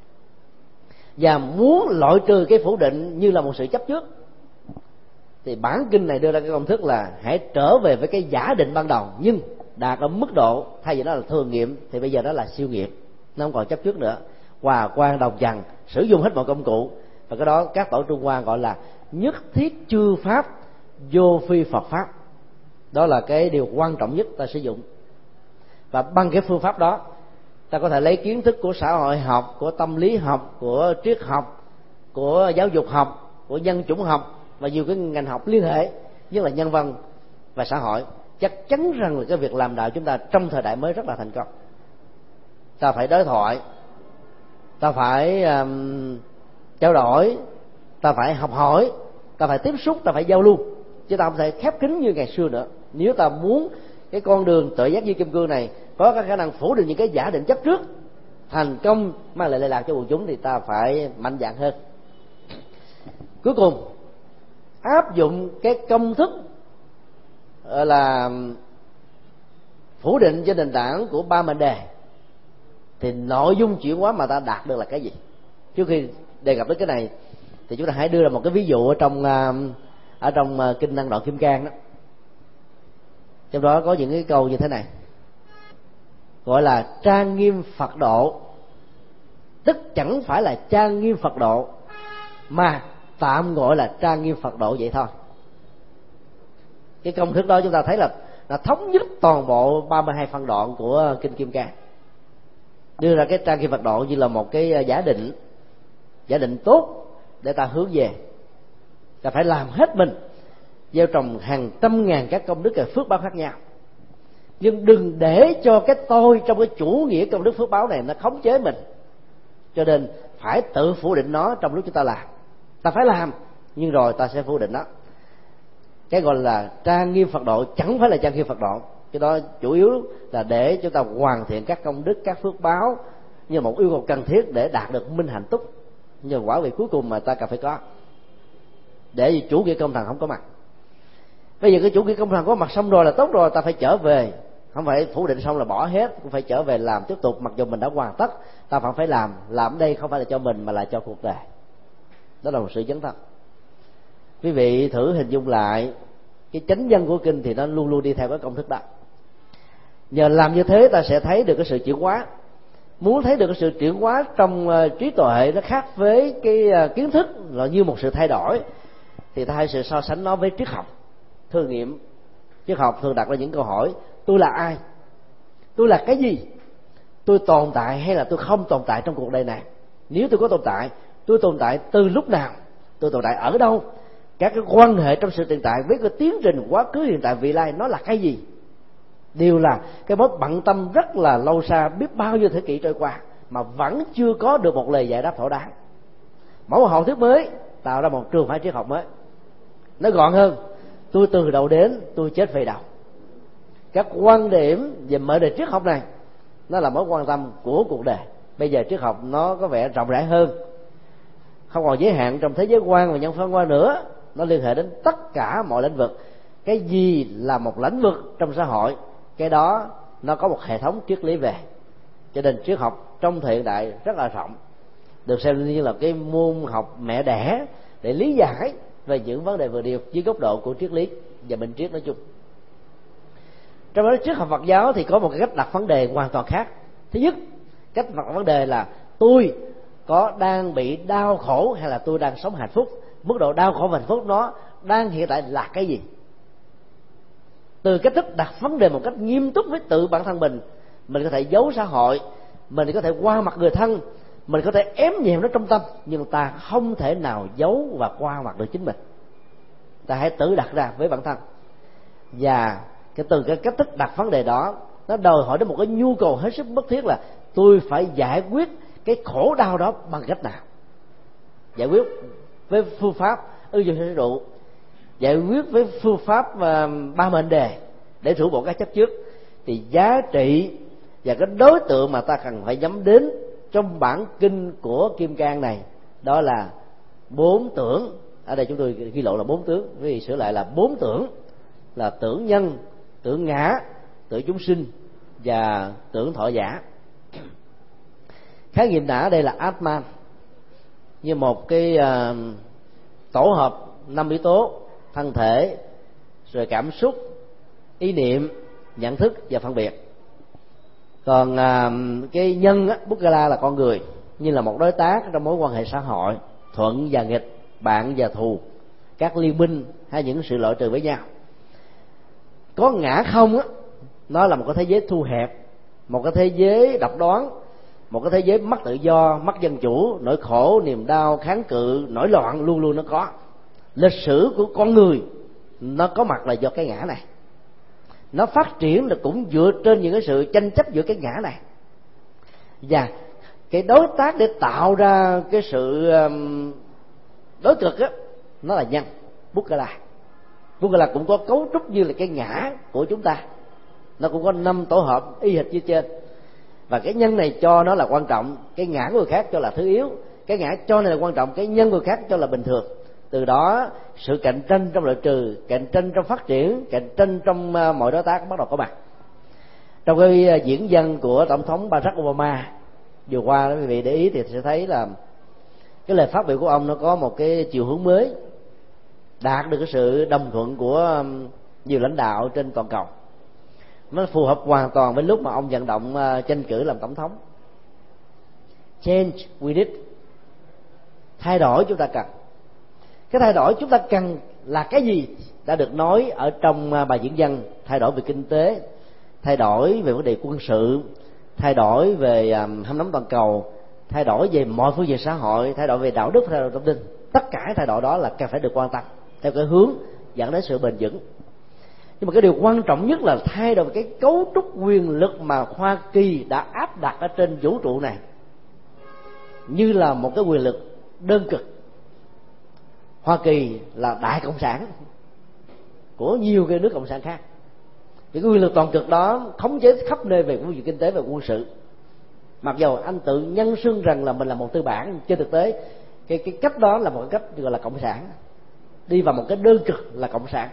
Và muốn loại trừ cái phủ định như là một sự chấp trước, thì bản kinh này đưa ra cái công thức là hãy trở về với cái giả định ban đầu, nhưng đạt ở mức độ thay vì nó là thường nghiệm thì bây giờ nó là siêu nghiệm, nó không còn chấp trước nữa. Hòa quan đồng trần, sử dụng hết mọi công cụ, và cái đó các tổ Trung Hoa gọi là nhất thiết chư pháp, vô phi Phật pháp. Đó là cái điều quan trọng nhất ta sử dụng. Và bằng cái phương pháp đó, ta có thể lấy kiến thức của xã hội học, của tâm lý học, của triết học, của giáo dục học, của nhân chủng học và nhiều cái ngành học liên hệ, nhất là nhân văn và xã hội. Chắc chắn rằng là cái việc làm đạo chúng ta trong thời đại mới rất là thành công. Ta phải đối thoại, ta phải trao đổi, ta phải học hỏi, ta phải tiếp xúc, ta phải giao lưu, chứ ta không thể khép kín như ngày xưa nữa. Nếu ta muốn cái con đường tự giác như kim cương này có cái khả năng phủ định những cái giả định chấp trước, thành công mang lại lệ lạc cho quần chúng, thì ta phải mạnh dạn hơn. Cuối cùng áp dụng cái công thức là phủ định trên nền tảng của 3 mệnh đề, thì nội dung chuyển hóa mà ta đạt được là cái gì? Trước khi đề cập đến cái này thì chúng ta hãy đưa ra một cái ví dụ ở trong kinh Năng Đoạn Kim Cang đó. Trong đó có những cái câu như thế này, gọi là trang nghiêm Phật độ, tức chẳng phải là trang nghiêm Phật độ, mà tạm gọi là trang nghiêm Phật độ vậy thôi. Cái công thức đó chúng ta thấy là thống nhất toàn bộ 32 phân đoạn của kinh Kim Cang, đưa ra cái trang nghiêm Phật độ như là một cái giả định tốt để ta hướng về. Ta phải làm hết mình, gieo trồng hàng trăm ngàn các công đức và phước báo khác nhau, nhưng đừng để cho cái tôi trong cái chủ nghĩa công đức phước báo này nó khống chế mình. Cho nên phải tự phủ định nó trong lúc chúng ta làm. Ta phải làm nhưng rồi ta sẽ phủ định nó. Cái gọi là trang nghiêm Phật độ chẳng phải là trang nghiêm Phật độ, cái đó chủ yếu là để chúng ta hoàn thiện các công đức, các phước báo như một yêu cầu cần thiết để đạt được minh hạnh túc, nhưng quả vị cuối cùng mà ta cần phải có, để vì chủ nghĩa công thần không có mặt. Bây giờ cái chủ nghĩa công thần có mặt xong rồi là tốt rồi, ta phải trở về, không phải phủ định xong là bỏ hết, cũng phải trở về làm tiếp tục, mặc dù mình đã hoàn tất. Ta vẫn phải làm ở đây không phải là cho mình mà là cho cuộc đời. Đó là một sự dấn thân. Quý vị thử hình dung lại cái chánh nhân của kinh thì nó luôn luôn đi theo cái công thức đó. Nhờ làm như thế ta sẽ thấy được cái sự chuyển hóa. Muốn thấy được cái sự chuyển hóa trong trí tuệ nó khác với cái kiến thức là như một sự thay đổi, thì ta hãy sự so sánh nó với triết học thử nghiệm. Triết học thường đặt ra những câu hỏi: tôi là ai? Tôi là cái gì? Tôi tồn tại hay là tôi không tồn tại trong cuộc đời này? Nếu tôi có tồn tại, tôi tồn tại từ lúc nào? Tôi tồn tại ở đâu? Các cái quan hệ trong sự tồn tại với cái tiến trình quá khứ, hiện tại, vị lai nó là cái gì? Đều là cái mối bận tâm rất là lâu xa, biết bao nhiêu thế kỷ trôi qua mà vẫn chưa có được một lời giải đáp thỏa đáng. Mỗi một học thuyết mới tạo ra một trường phái triết học mới. Nói gọn hơn, tôi từ đầu đến, tôi chết về đầu. Các quan điểm về mở đề triết học này nó là mối quan tâm của cuộc đời. Bây giờ triết học nó có vẻ rộng rãi hơn, không còn giới hạn trong thế giới quan và nhân phân quan nữa, nó liên hệ đến tất cả mọi lĩnh vực. Cái gì là một lĩnh vực trong xã hội, cái đó nó có một hệ thống triết lý về. Cho nên triết học trong hiện đại rất là rộng, được xem như là cái môn học mẹ đẻ để lý giải về những vấn đề vừa nêu dưới góc độ của triết lý và minh triết nói chung. Trong đó triết học Phật giáo thì có một cái cách đặt vấn đề hoàn toàn khác. Thứ nhất, cách đặt vấn đề là tôi có đang bị đau khổ hay là tôi đang sống hạnh phúc. Mức độ đau khổ và hạnh phúc nó đang hiện tại là cái gì? Từ cách thức đặt vấn đề một cách nghiêm túc với tự bản thân mình có thể giấu xã hội, mình có thể qua mặt người thân, mình có thể ém nhẹm nó trong tâm, nhưng ta không thể nào giấu và qua mặt được chính mình. Ta hãy tự đặt ra với bản thân. Và từ cái cách thức đặt vấn đề đó, nó đòi hỏi đến một cái nhu cầu hết sức bức thiết là tôi phải giải quyết cái khổ đau đó bằng cách nào. Giải quyết với phương pháp ưu dụng thể độ, giải quyết với phương pháp ba mệnh đề để rũ bỏ các chấp trước. Thì giá trị và cái đối tượng mà ta cần phải nhắm đến trong bản kinh của Kim Cang này, đó là 4 tưởng. Ở đây chúng tôi ghi lộ là 4 tướng, vì sửa lại là 4 tưởng, là tưởng nhân, tưởng ngã, tưởng chúng sinh và tưởng thọ giả. Khái niệm ngã ở đây là Atman, như một cái tổ hợp 5 yếu tố: thân thể, rồi cảm xúc, ý niệm, nhận thức và phân biệt. Còn cái nhân á, Buddha là con người, như là một đối tác trong mối quan hệ xã hội, thuận và nghịch, bạn và thù, các liên minh hay những sự loại trừ với nhau. Có ngã không á, nó là một cái thế giới thu hẹp, một cái thế giới độc đoán, một cái thế giới mất tự do, mất dân chủ, nỗi khổ, niềm đau, kháng cự, nổi loạn luôn luôn nó có. Lịch sử của con người nó có mặt là do cái ngã này. Nó phát triển là cũng dựa trên những cái sự tranh chấp giữa cái ngã này. Và cái đối tác để tạo ra cái sự đối cực á, nó là nhân, Buddha. Buddha cũng có cấu trúc như là cái ngã của chúng ta, nó cũng có 5 tổ hợp y hệt như trên. Và cái nhân này cho nó là quan trọng, cái ngã của người khác cho là thứ yếu. Cái ngã cho này là quan trọng, cái nhân của người khác cho là bình thường. Từ đó sự cạnh tranh trong loại trừ, cạnh tranh trong phát triển, cạnh tranh trong mọi đối tác bắt đầu có mặt. Trong cái diễn văn của tổng thống Barack Obama vừa qua, quý vị để ý thì sẽ thấy là cái lời phát biểu của ông nó có một cái chiều hướng mới, đạt được cái sự đồng thuận của nhiều lãnh đạo trên toàn cầu. Nó phù hợp hoàn toàn với lúc mà ông vận động tranh cử làm tổng thống. Change we need, thay đổi chúng ta cần. Cái thay đổi chúng ta cần là cái gì đã được nói ở trong bài diễn văn: thay đổi về kinh tế, thay đổi về vấn đề quân sự, thay đổi về hâm nóng toàn cầu, thay đổi về mọi phương diện xã hội, thay đổi về đạo đức, thay đổi tâm linh. Tất cả thay đổi đó là cần phải được quan tâm theo cái hướng dẫn đến sự bền vững. Nhưng mà cái điều quan trọng nhất là thay đổi cái cấu trúc quyền lực mà Hoa Kỳ đã áp đặt ở trên vũ trụ này, như là một cái quyền lực đơn cực. Hoa Kỳ là đại cộng sản của nhiều cái nước cộng sản khác. Thì cái quyền lực toàn cực đó khống chế khắp nơi về phương diện kinh tế và quân sự. Mặc dầu anh tự nhân xưng rằng là mình là một tư bản, trên thực tế cái cách đó là một cái cách gọi là cộng sản, đi vào một cái đơn cực là cộng sản.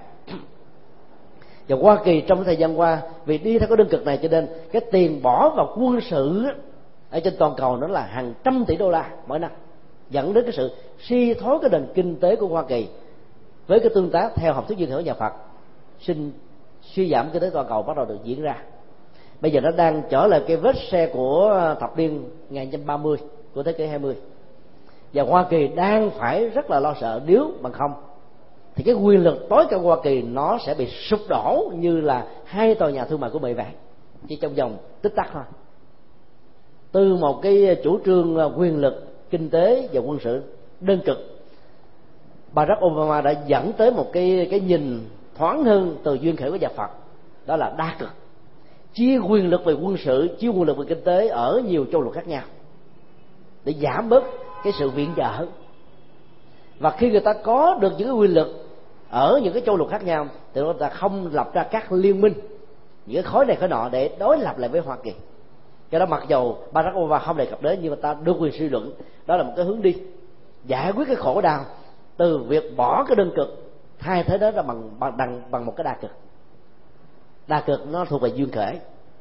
Và Hoa Kỳ trong thời gian qua vì đi theo cái đơn cực này, cho nên cái tiền bỏ vào quân sự ở trên toàn cầu nó là hàng trăm tỷ đô la mỗi năm, dẫn đến cái sự suy thoái cái nền kinh tế của Hoa Kỳ. Với cái tương tác theo học thuyết duyên khởi nhà Phật, suy giảm kinh tế toàn cầu bắt đầu được diễn ra. Bây giờ nó đang trở lại cái vết xe của thập niên 1930 của thế kỷ 20. Và Hoa Kỳ đang phải rất là lo sợ, nếu bằng không thì cái quyền lực tối cao của Hoa Kỳ nó sẽ bị sụp đổ như là 2 tòa nhà thương mại của Mỹ vậy, chỉ trong vòng tích tắc thôi. Từ một cái chủ trương quyền lực kinh tế và quân sự đơn cực, Barack Obama đã dẫn tới một cái nhìn thoáng hơn từ duyên khởi của nhà Phật, đó là đa cực, chia quyền lực về quân sự, chia quyền lực về kinh tế ở nhiều châu lục khác nhau để giảm bớt cái sự viện trợ. Và khi người ta có được những cái quyền lực ở những cái châu lục khác nhau thì người ta không lập ra các liên minh, những cái khối này khối nọ để đối lập lại với Hoa Kỳ. Cho đó mặc dầu Barack Obama không đề cập đến, nhưng mà ta đưa quyền suy luận đó là một cái hướng đi giải quyết cái khổ đau từ việc bỏ cái đơn cực, thay thế đó là bằng một cái đa cực. Đa cực nó thuộc về duyên khởi,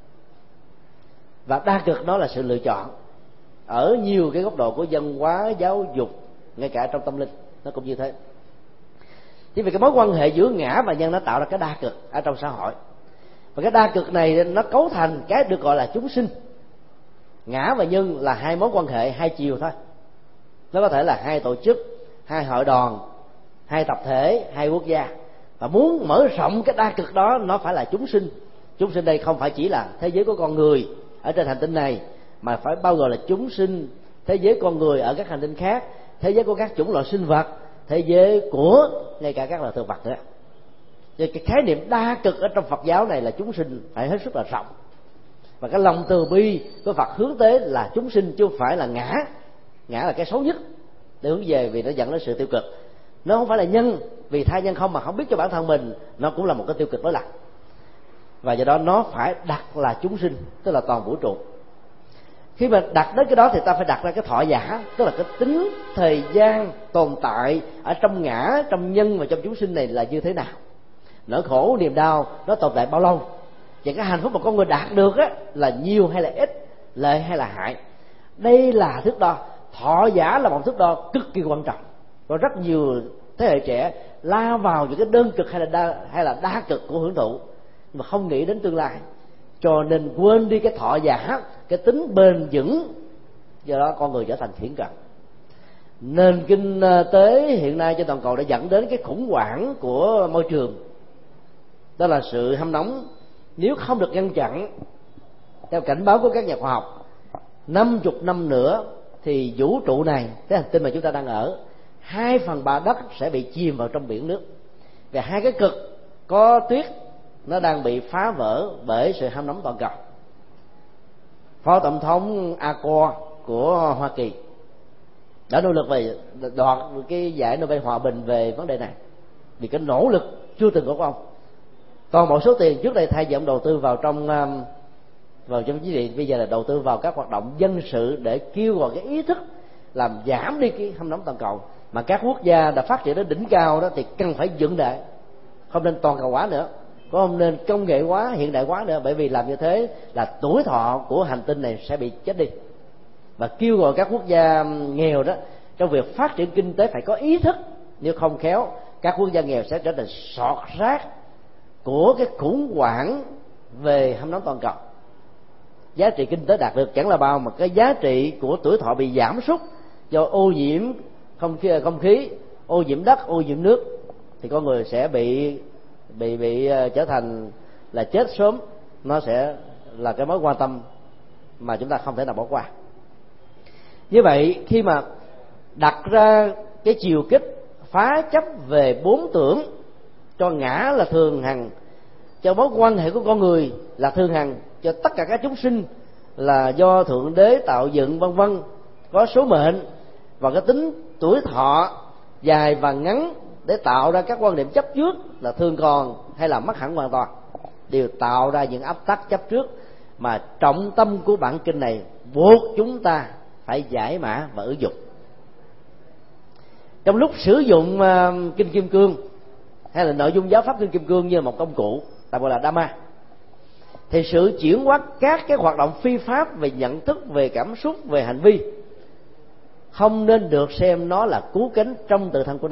và đa cực đó là sự lựa chọn ở nhiều cái góc độ của văn hóa, giáo dục, ngay cả trong tâm linh nó cũng như thế. Chỉ vì cái mối quan hệ giữa ngã và nhân nó tạo ra cái đa cực ở trong xã hội. Và cái đa cực này nó cấu thành cái được gọi là chúng sinh. Ngã và nhân là hai mối quan hệ hai chiều thôi. Nó có thể là hai tổ chức, hai hội đoàn, hai tập thể, hai quốc gia. Và muốn mở rộng cái đa cực đó, nó phải là chúng sinh. Chúng sinh đây không phải chỉ là thế giới của con người ở trên hành tinh này, mà phải bao gồm là chúng sinh thế giới con người ở các hành tinh khác, thế giới của các chủng loại sinh vật, thế giới của ngay cả các loài thực vật nữa. Vì cái khái niệm đa cực ở trong Phật giáo này là chúng sinh phải hết sức là rộng. Và cái lòng từ bi của Phật hướng tới là chúng sinh, chứ không phải là ngã. Ngã là cái xấu nhất để hướng về, vì nó dẫn đến sự tiêu cực. Nó không phải là nhân, vì tha nhân không mà không biết cho bản thân mình, nó cũng là một cái tiêu cực đối lập. Và do đó nó phải đặt là chúng sinh, tức là toàn vũ trụ. Khi mà đặt đến cái đó thì ta phải đặt ra cái thọ giả, tức là cái tính thời gian tồn tại ở trong ngã, trong nhân và trong chúng sinh này là như thế nào. Nỗi khổ niềm đau nó tồn tại bao lâu, và cái hạnh phúc mà con người đạt được á là nhiều hay là ít, lợi hay là hại. Đây là thước đo. Thọ giả là một thước đo cực kỳ quan trọng. Có rất nhiều thế hệ trẻ la vào những cái đơn cực hay là đa cực của hưởng thụ mà không nghĩ đến tương lai, cho nên quên đi cái thọ giả, cái tính bền vững. Do đó con người trở thành thiển cận. Nền kinh tế hiện nay trên toàn cầu đã dẫn đến cái khủng hoảng của môi trường, đó là sự hâm nóng. Nếu không được ngăn chặn, theo cảnh báo của các nhà khoa học, 50 năm nữa thì vũ trụ này, cái hành tinh mà chúng ta đang ở, 2/3 đất sẽ bị chìm vào trong biển nước. Và hai cái cực có tuyết nó đang bị phá vỡ bởi sự hâm nóng toàn cầu. Phó tổng thống Al Gore của Hoa Kỳ đã nỗ lực về đoạt cái giải Nobel hòa bình về vấn đề này, vì cái nỗ lực chưa từng có của ông. Toàn bộ số tiền trước đây thay vì ông đầu tư vào trong chính trị, bây giờ là đầu tư vào các hoạt động dân sự để kêu gọi cái ý thức làm giảm đi cái hâm nóng toàn cầu. Mà các quốc gia đã phát triển đến đỉnh cao đó thì cần phải dựng đại, không nên toàn cầu hóa nữa, không nên công nghệ hóa, hiện đại hóa nữa, bởi vì làm như thế là tuổi thọ của hành tinh này sẽ bị chết đi. Và kêu gọi các quốc gia nghèo đó trong việc phát triển kinh tế phải có ý thức, nếu không khéo các quốc gia nghèo sẽ trở thành sọt rác của cái khủng hoảng về hâm nóng toàn cầu. Giá trị kinh tế đạt được chẳng là bao, mà cái giá trị của tuổi thọ bị giảm sút do ô nhiễm không khí, ô nhiễm đất, ô nhiễm nước, thì con người sẽ bị trở thành là chết sớm. Nó sẽ là cái mối quan tâm mà chúng ta không thể nào bỏ qua. Như vậy, khi mà đặt ra cái chiều kích phá chấp về bốn tưởng, cho ngã là thường hằng, cho mối quan hệ của con người là thường hằng, cho tất cả các chúng sinh là do thượng đế tạo dựng vân vân, có số mệnh và cái tính tuổi thọ dài và ngắn để tạo ra các quan điểm chấp trước là thường còn hay là mất hẳn hoàn toàn, đều tạo ra những áp tắc chấp trước mà trọng tâm của bản kinh này buộc chúng ta phải giải mã và ứng dụng. Trong lúc sử dụng kinh Kim Cương hay là nội dung giáo pháp kinh Kim Cương như là một công cụ, ta gọi là Dhamma, thì sự chuyển hóa các cái hoạt động phi pháp về nhận thức, về cảm xúc, về hành vi không nên được xem nó là cứu cánh trong tự thân của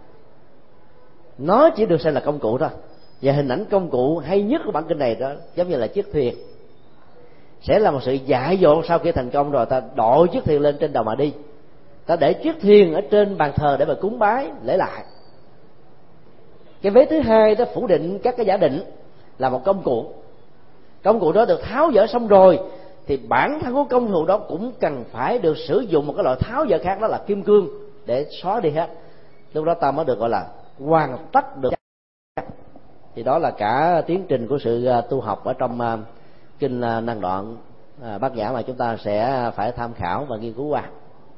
nó chỉ được xem là công cụ thôi. Và hình ảnh công cụ hay nhất của bản kinh này đó giống như là chiếc thuyền, sẽ là một sự dại dột. Sau khi thành công rồi, ta đội chiếc thuyền lên trên đầu mà đi, ta để chiếc thuyền ở trên bàn thờ để mà cúng bái lễ lại. Cái vế thứ hai đó phủ định các cái giả định là một công cụ. Công cụ đó được tháo dỡ xong rồi thì bản thân của công cụ đó cũng cần phải được sử dụng một cái loại tháo dỡ khác, đó là kim cương, để xóa đi hết. Lúc đó ta mới được gọi là hoàn tất được. Thì đó là cả tiến trình của sự tu học ở trong kinh Năng Đoạn Bát Nhã mà chúng ta sẽ phải tham khảo và nghiên cứu qua.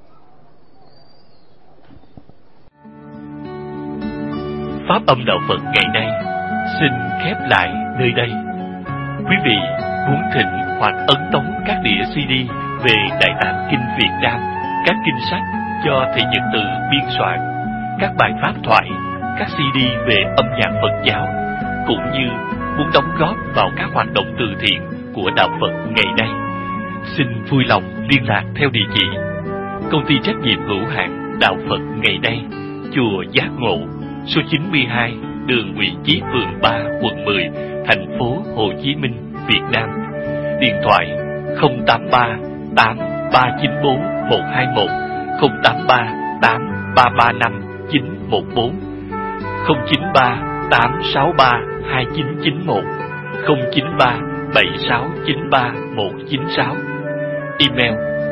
Pháp âm đạo Phật ngày nay xin khép lại nơi đây. Quý vị muốn thịnh hoặc ấn tống các đĩa CD về Đại Tạng Kinh Việt Nam, các kinh sách do thầy Nhật Từ biên soạn, các bài pháp thoại, các CD về âm nhạc Phật giáo, cũng như muốn đóng góp vào các hoạt động từ thiện của đạo Phật ngày nay, xin vui lòng liên lạc theo địa chỉ Công ty trách nhiệm hữu hạn Đạo Phật ngày nay, chùa Giác Ngộ, số 92, đường Nguyễn Chí Phường 3, quận 10, thành phố Hồ Chí Minh, Việt Nam. Điện thoại 083 8394 121, 083 8335 914, 093 863 2991, 093 7693 196. Email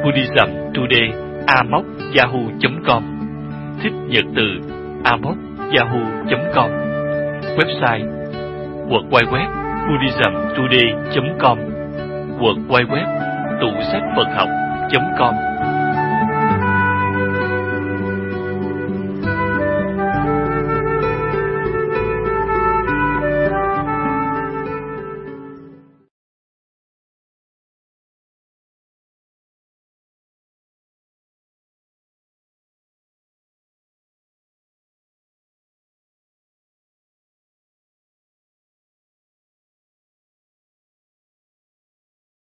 buddhismtoday@yahoo.com, thích nhật từ amos@yahoo.com. Website www.buddhismtoday.com, www.tủ sách Phật học.com.